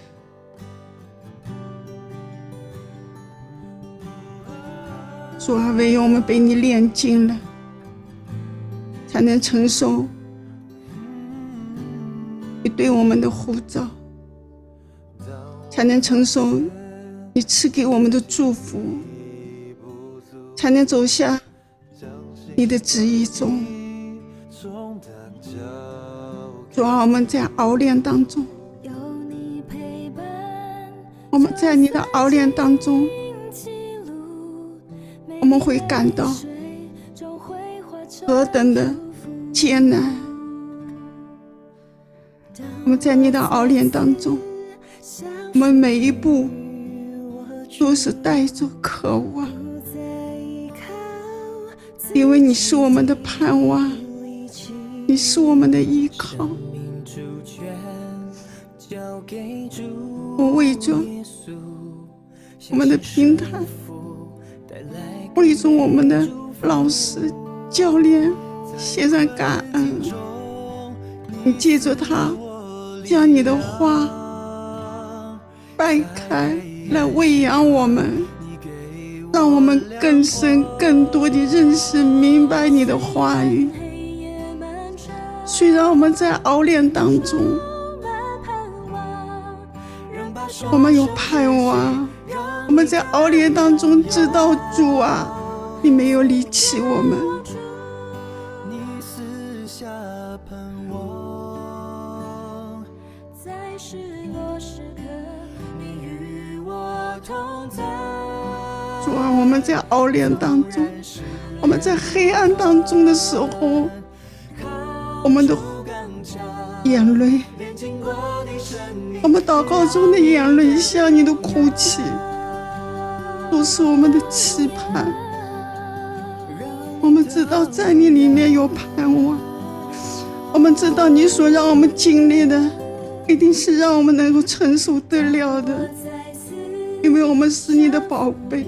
主啊，唯有我们被你炼净了，才能承受你对我们的呼召，才能承受你赐给我们的祝福，才能走向你的旨意中。主啊，我们在熬炼当中，我们在你的熬炼当中，我们会感到何等的艰难。我们在你的熬炼当中，我们每一步都是带着渴望，因为你是我们的盼望，你是我们的依靠。我为着我们的平台，为着我们的老师教练献上感恩。你记住他将你的话掰开来喂养我们，让我们更深更多地认识明白你的话语。虽然我们在熬炼当中，我们有盼望，我们在熬炼当中知道主啊，你没有离弃我们。主啊，我们在熬炼当中，我们在黑暗当中的时候，我们的眼泪，我们祷告中的眼泪向你的哭泣，都是我们的期盼。 们知道在你里面有盼望，我们知道你所让我们经历的一定是让我们能够承受得了的，因为我们是你的宝贝。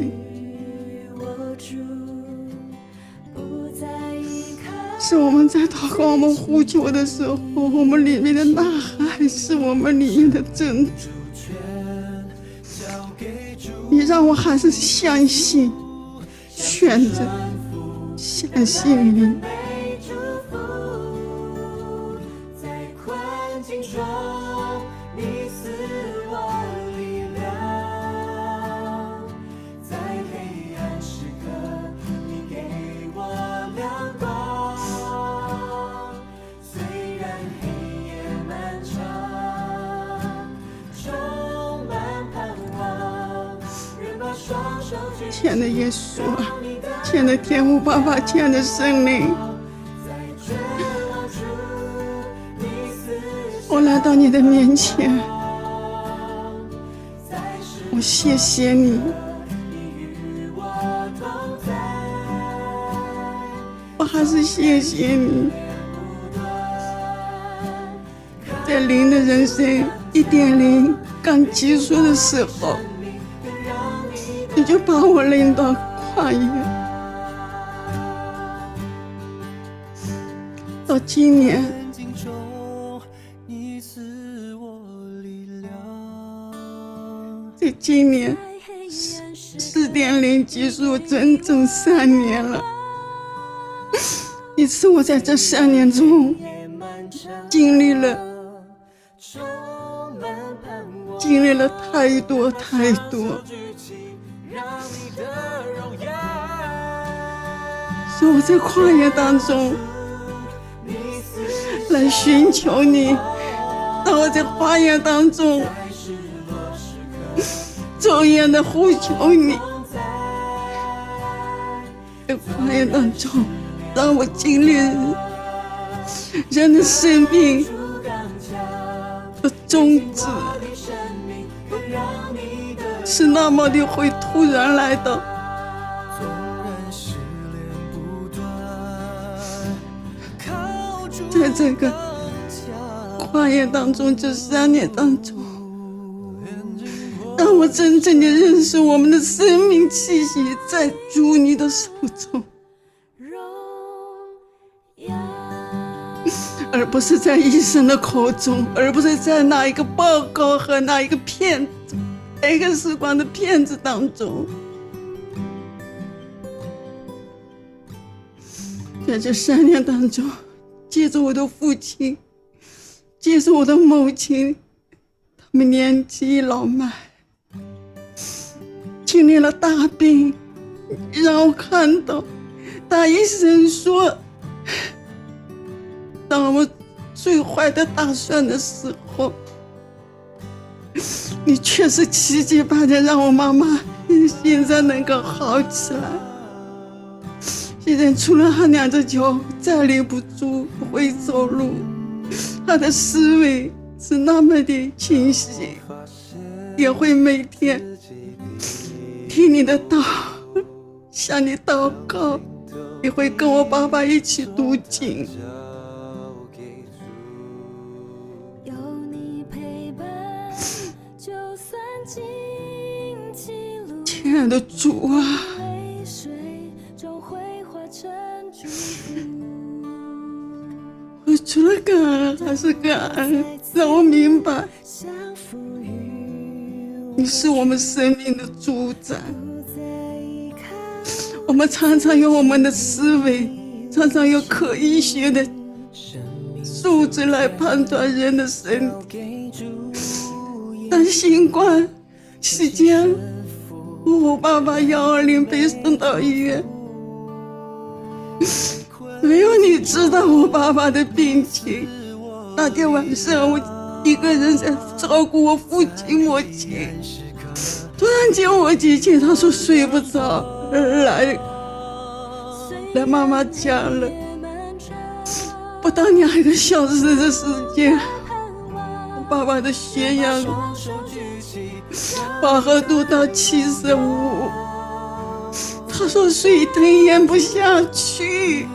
是我们在祷告我们呼求的时候，我们里面的呐喊是我们里面的珍珠。你让我还是相信，选择相信你。 在困境中，你赐我力量；在黑暗时刻，你给我亮光。虽然黑夜漫长，充满盼望，仍把双手举起。 亲爱的耶稣啊，亲爱的天父爸爸，亲爱的圣灵，我来到你的面前，我谢谢你，我还是谢谢你，在灵的人生 1.0 刚结束的时候，你就把我领到旷野，到今年在今年4.0结束整整3年了。一次我在这3年中经历了太多，所以我在旷野当中来寻求你，当我在旷野当中昼夜的呼求你，在旷野当中让我经历人的生命的终止是那么的会突然来到。在这个旷野当中，这3年当中，让我真正的认识我们的生命气息在主你的手中，而不是在医生的口中，而不是在那一个报告和那一个片子 X 光的片子当中。在这3年当中，借着我的父亲，借着我的母亲，他们年纪老迈，经历了大病，让我看到大医生说，当我们最坏的打算的时候，你却是奇迹般的让我妈妈现在能够好起来。现在除了她2只脚站立不住，不会走路，她的思维是那么的清晰，也会每天听你的道，向你祷告，也会跟我爸爸一起读经。 有你陪伴，就算荆棘路， 亲爱的主啊， 泪水就会化成祝福。 我除了感恩还是感恩，让我明白你是我们生命的主宰。我们常常用我们的思维，常常用科医学的数字来判断人的身体。当新冠期间，我爸爸120被送到医院，没有你知道我爸爸的病情。那天晚上我一个人在照顾我父亲母亲，突然间我姐姐她说睡不着，来妈妈家了，不到2个小时的时间，我爸爸的血氧饱和度到75， 他说水吞咽不下去。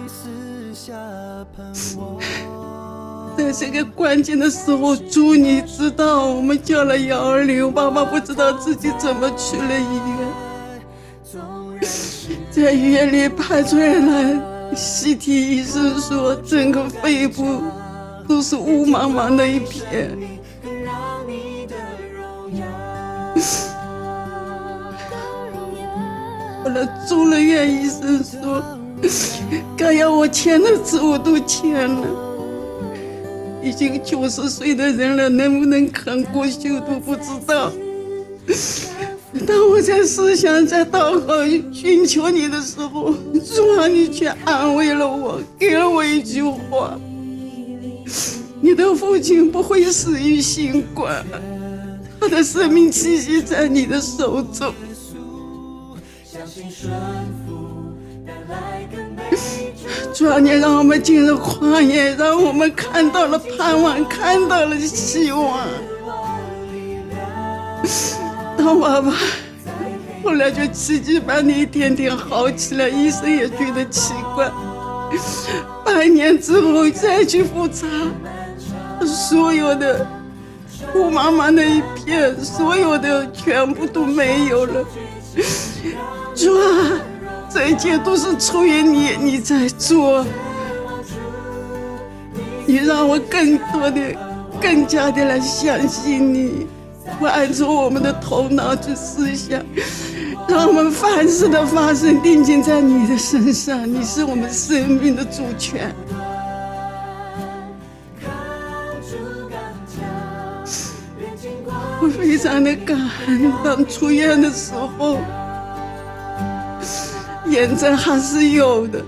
在这个关键的时候，主你知道，我们叫了120，爸爸不知道自己怎么去了医院。在医院里拍出来了，CT医生说整个肺部都是雾茫茫的一片。后来住了院，医生说该要我签的字我都签了，已经90岁的人了，能不能扛过去都不知道。当我在思想在祷告寻求你的时候，主啊，你却安慰了我，给了我一句话：你的父亲不会死于新冠，他的生命气息在你的手中。主啊，你让我们进入旷野，让我们看到了盼望，看到了希望。当爸爸后来就奇迹般的一天天好起来，医生也觉得奇怪。半年之后再去复查，所有的雾茫茫的一片，所有的全部都没有了。主啊，这一切都是出于你，你在做。你让我更加的来相信你，不按照我们的头脑去思想，让我们凡事的发生定睛在你的身上，你是我们生命的主权。我非常的感恩，当出院的时候炎症还是有的，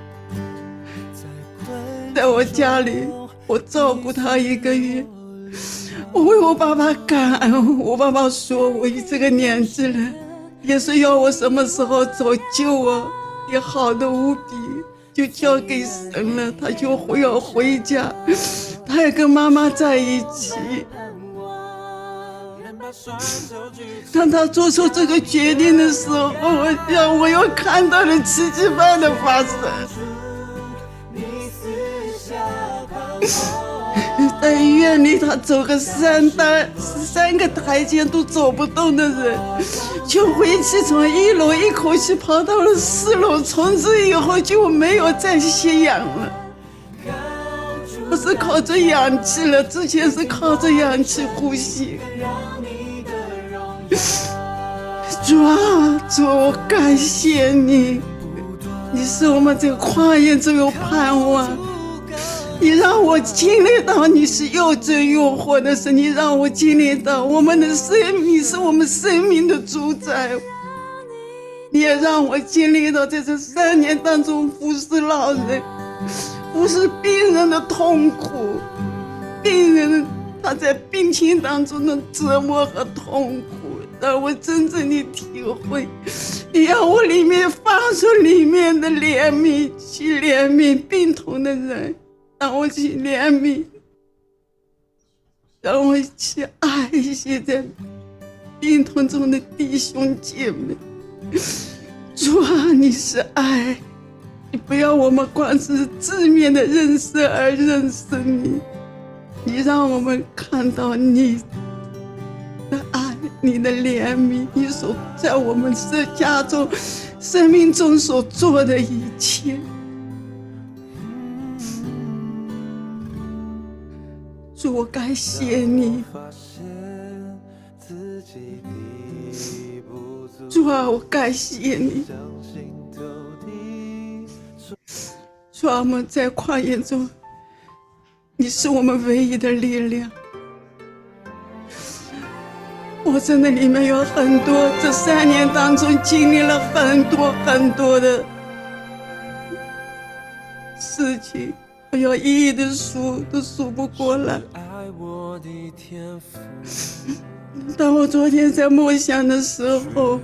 在我家里我照顾他1个月，我为我爸爸感恩。我爸爸说我这个年纪了，也是要我什么时候走救我，也好的无比，就交给神了，他就要回家，他也跟妈妈在一起。当他做出这个决定的时候，让我又看到了奇迹般的发生。在医院里，他走个3个台阶都走不动的人，就回去从1楼一口气跑到了4楼，从此以后就没有再吸氧了。我是靠着氧气了，之前是靠着氧气呼吸。主啊，主，我感谢你，你是我们这个旷野中有盼望。你让我经历到你是又真又活的神，你让我经历到我们的生命是我们生命的主宰。你也让我经历到在这3年当中服侍老人，服侍病人的痛苦，病人他在病情当中的折磨和痛苦，让我真正的体会。你让我里面发出里面的怜悯，去怜悯病痛的人，让我去怜悯，让我去爱惜在病痛中的弟兄姐妹。主啊，你是爱，你不要我们光是字面的认识而认识你，你让我们看到你的爱，你的怜悯，你所在我们家中生命中所做的一切。主，我感谢你。主啊，我感谢你。主啊，我们在旷野中，你是我们唯一的力量。我真的里面有很多，这3年当中经历了很多的事情，我要一一的数都数不过来。当我昨天在默想的时候，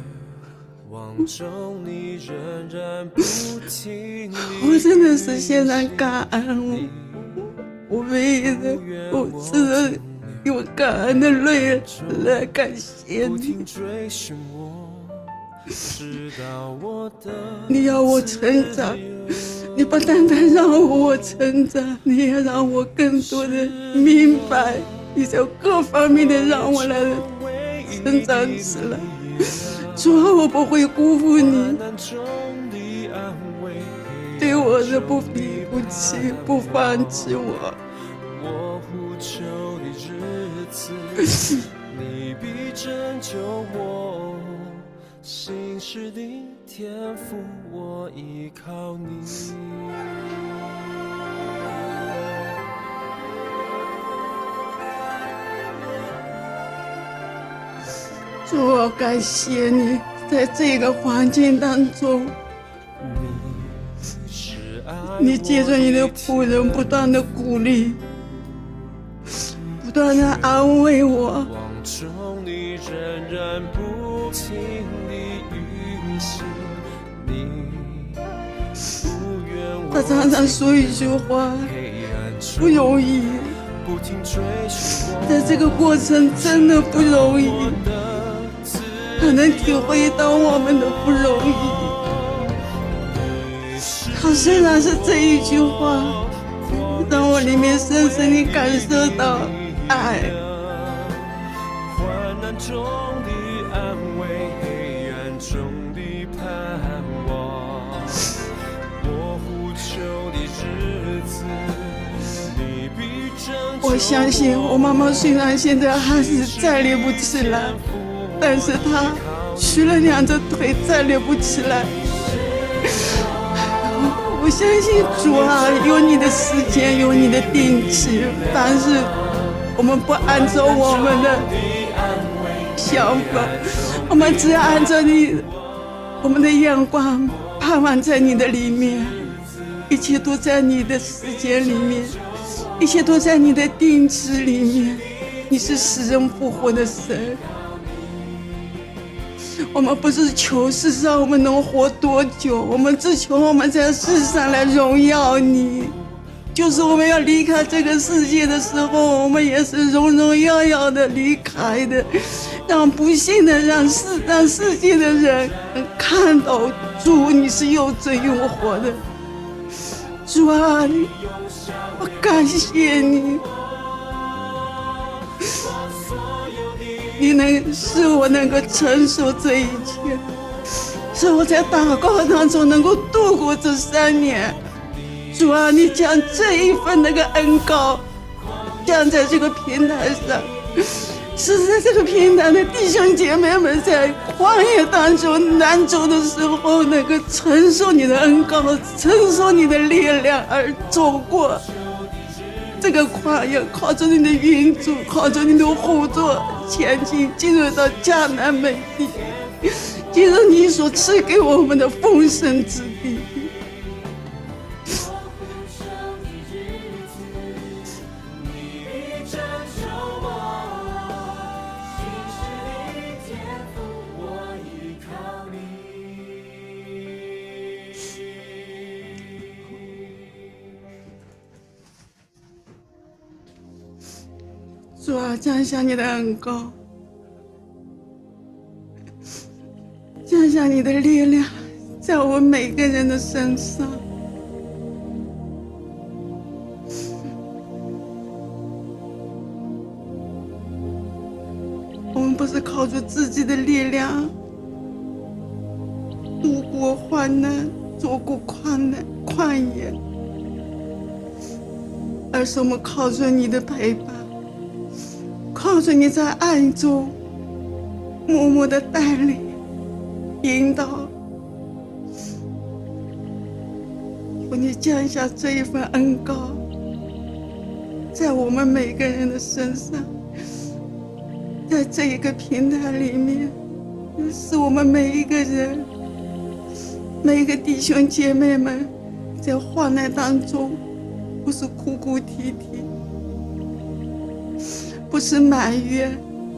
我真的是现在感恩我唯一的，我只能用感恩的泪来感谢你。 你要我成长，你不单单让我成长，你也让我更多的明白，你在各方面的让我来成长起来。主啊，我不会辜负你对我的不离不弃，不放弃我。 我呼求的日子，你必拯救我。心事的天赋，我依靠你。 主，我感谢你，在这个环境当中，你借着你的仆人不断的鼓励，不断的安慰我。 你仍然不停地运行， 他常常说一句话，不容易，在这个过程真的不容易，他能体会到我们的不容易。他虽然是这一句话，让我里面深深地感受到爱。 中的安慰，黑暗中的盼望，我呼求的日子，你必拯救我。 我相信我妈妈虽然现在还是站立不起来，但是她瘸了2只腿，站立不起来。我相信主啊，有你的时间，有你的定期，但是我们不按照我们的想法，我们只按照我们的眼光，盼望在你的里面，一切都在你的时间里面，一切都在你的定制里面。你是死人复活的神，我们不是求世上我们能活多久，我们只求我们在世上来荣耀你。就是我们要离开这个世界的时候，我们也是荣荣耀耀的离开的，让不幸的让世界的人看到主你是又真又活的。主啊，我感谢你，你能使我能够承受这一切，使我在祷告当中能够度过这3年。主啊，你将这一份那个恩膏降在这个平台上，是在这个平台的弟兄姐妹们在旷野当中难走的时候，能够承受你的恩膏，承受你的力量而走过这个旷野，靠着你的云柱，靠着你的护座前进，进入到迦南美地，进入你所赐给我们的丰盛之地。主啊，降下你的恩膏，降下你的力量，在我们每个人的身上。我们不是靠着自己的力量度过患难，走过旷野，而是我们靠着你的陪伴，靠着你在暗中默默的带领引导。求你降下这一份恩膏在我们每个人的身上，在这一个平台里面，使我们每一个人，每一个弟兄姐妹们在患难当中不是哭哭啼啼，不是埋怨，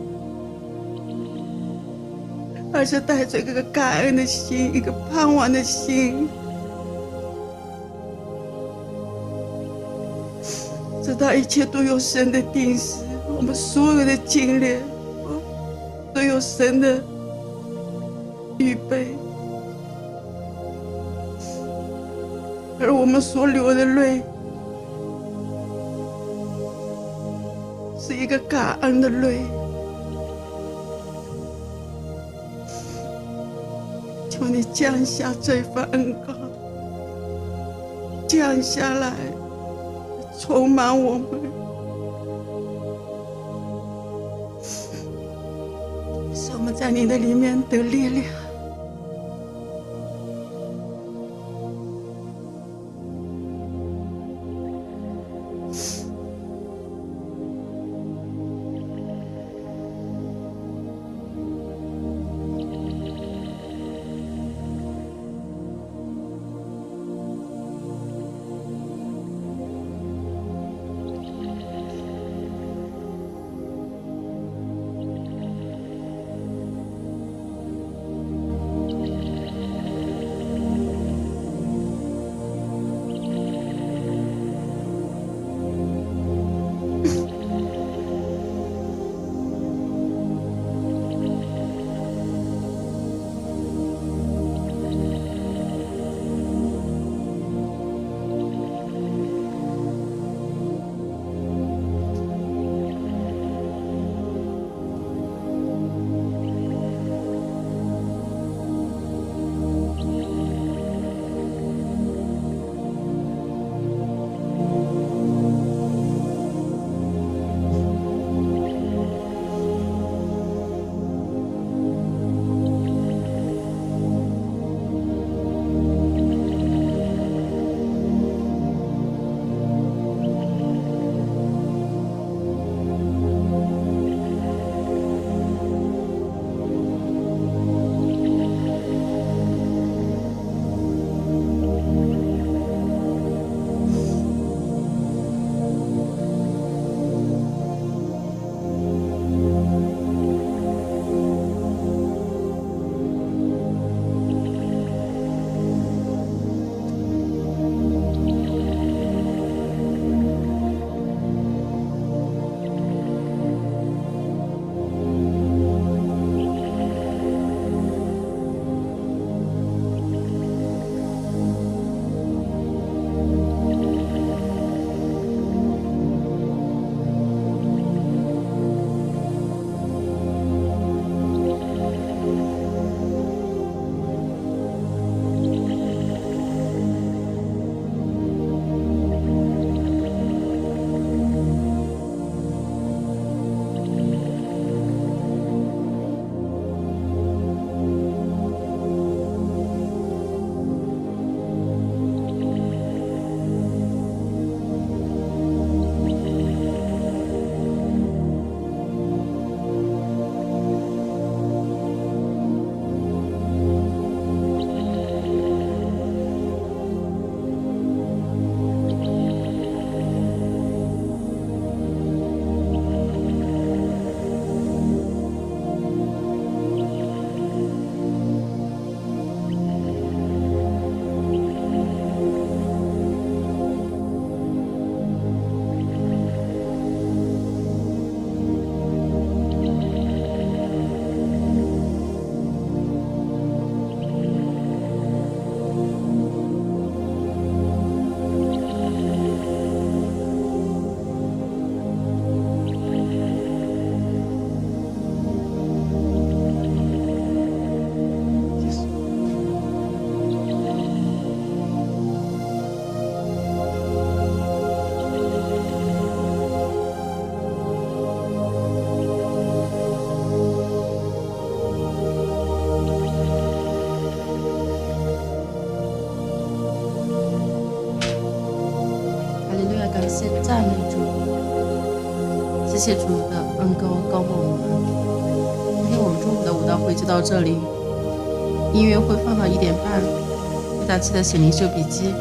而是带着一个感恩的心，一个盼望的心，知道一切都有神的定时，我们所有的经历都有神的预备，而我们所流的泪，是一个感恩的泪。求你降下这份恩膏，降下来，充满我们，使我们在你的里面得力量。 赞美主，谢谢主的恩膏高抹我们。今天我们中午的舞蹈会就到这里，音乐会放到1点半。大家记得写灵修笔记。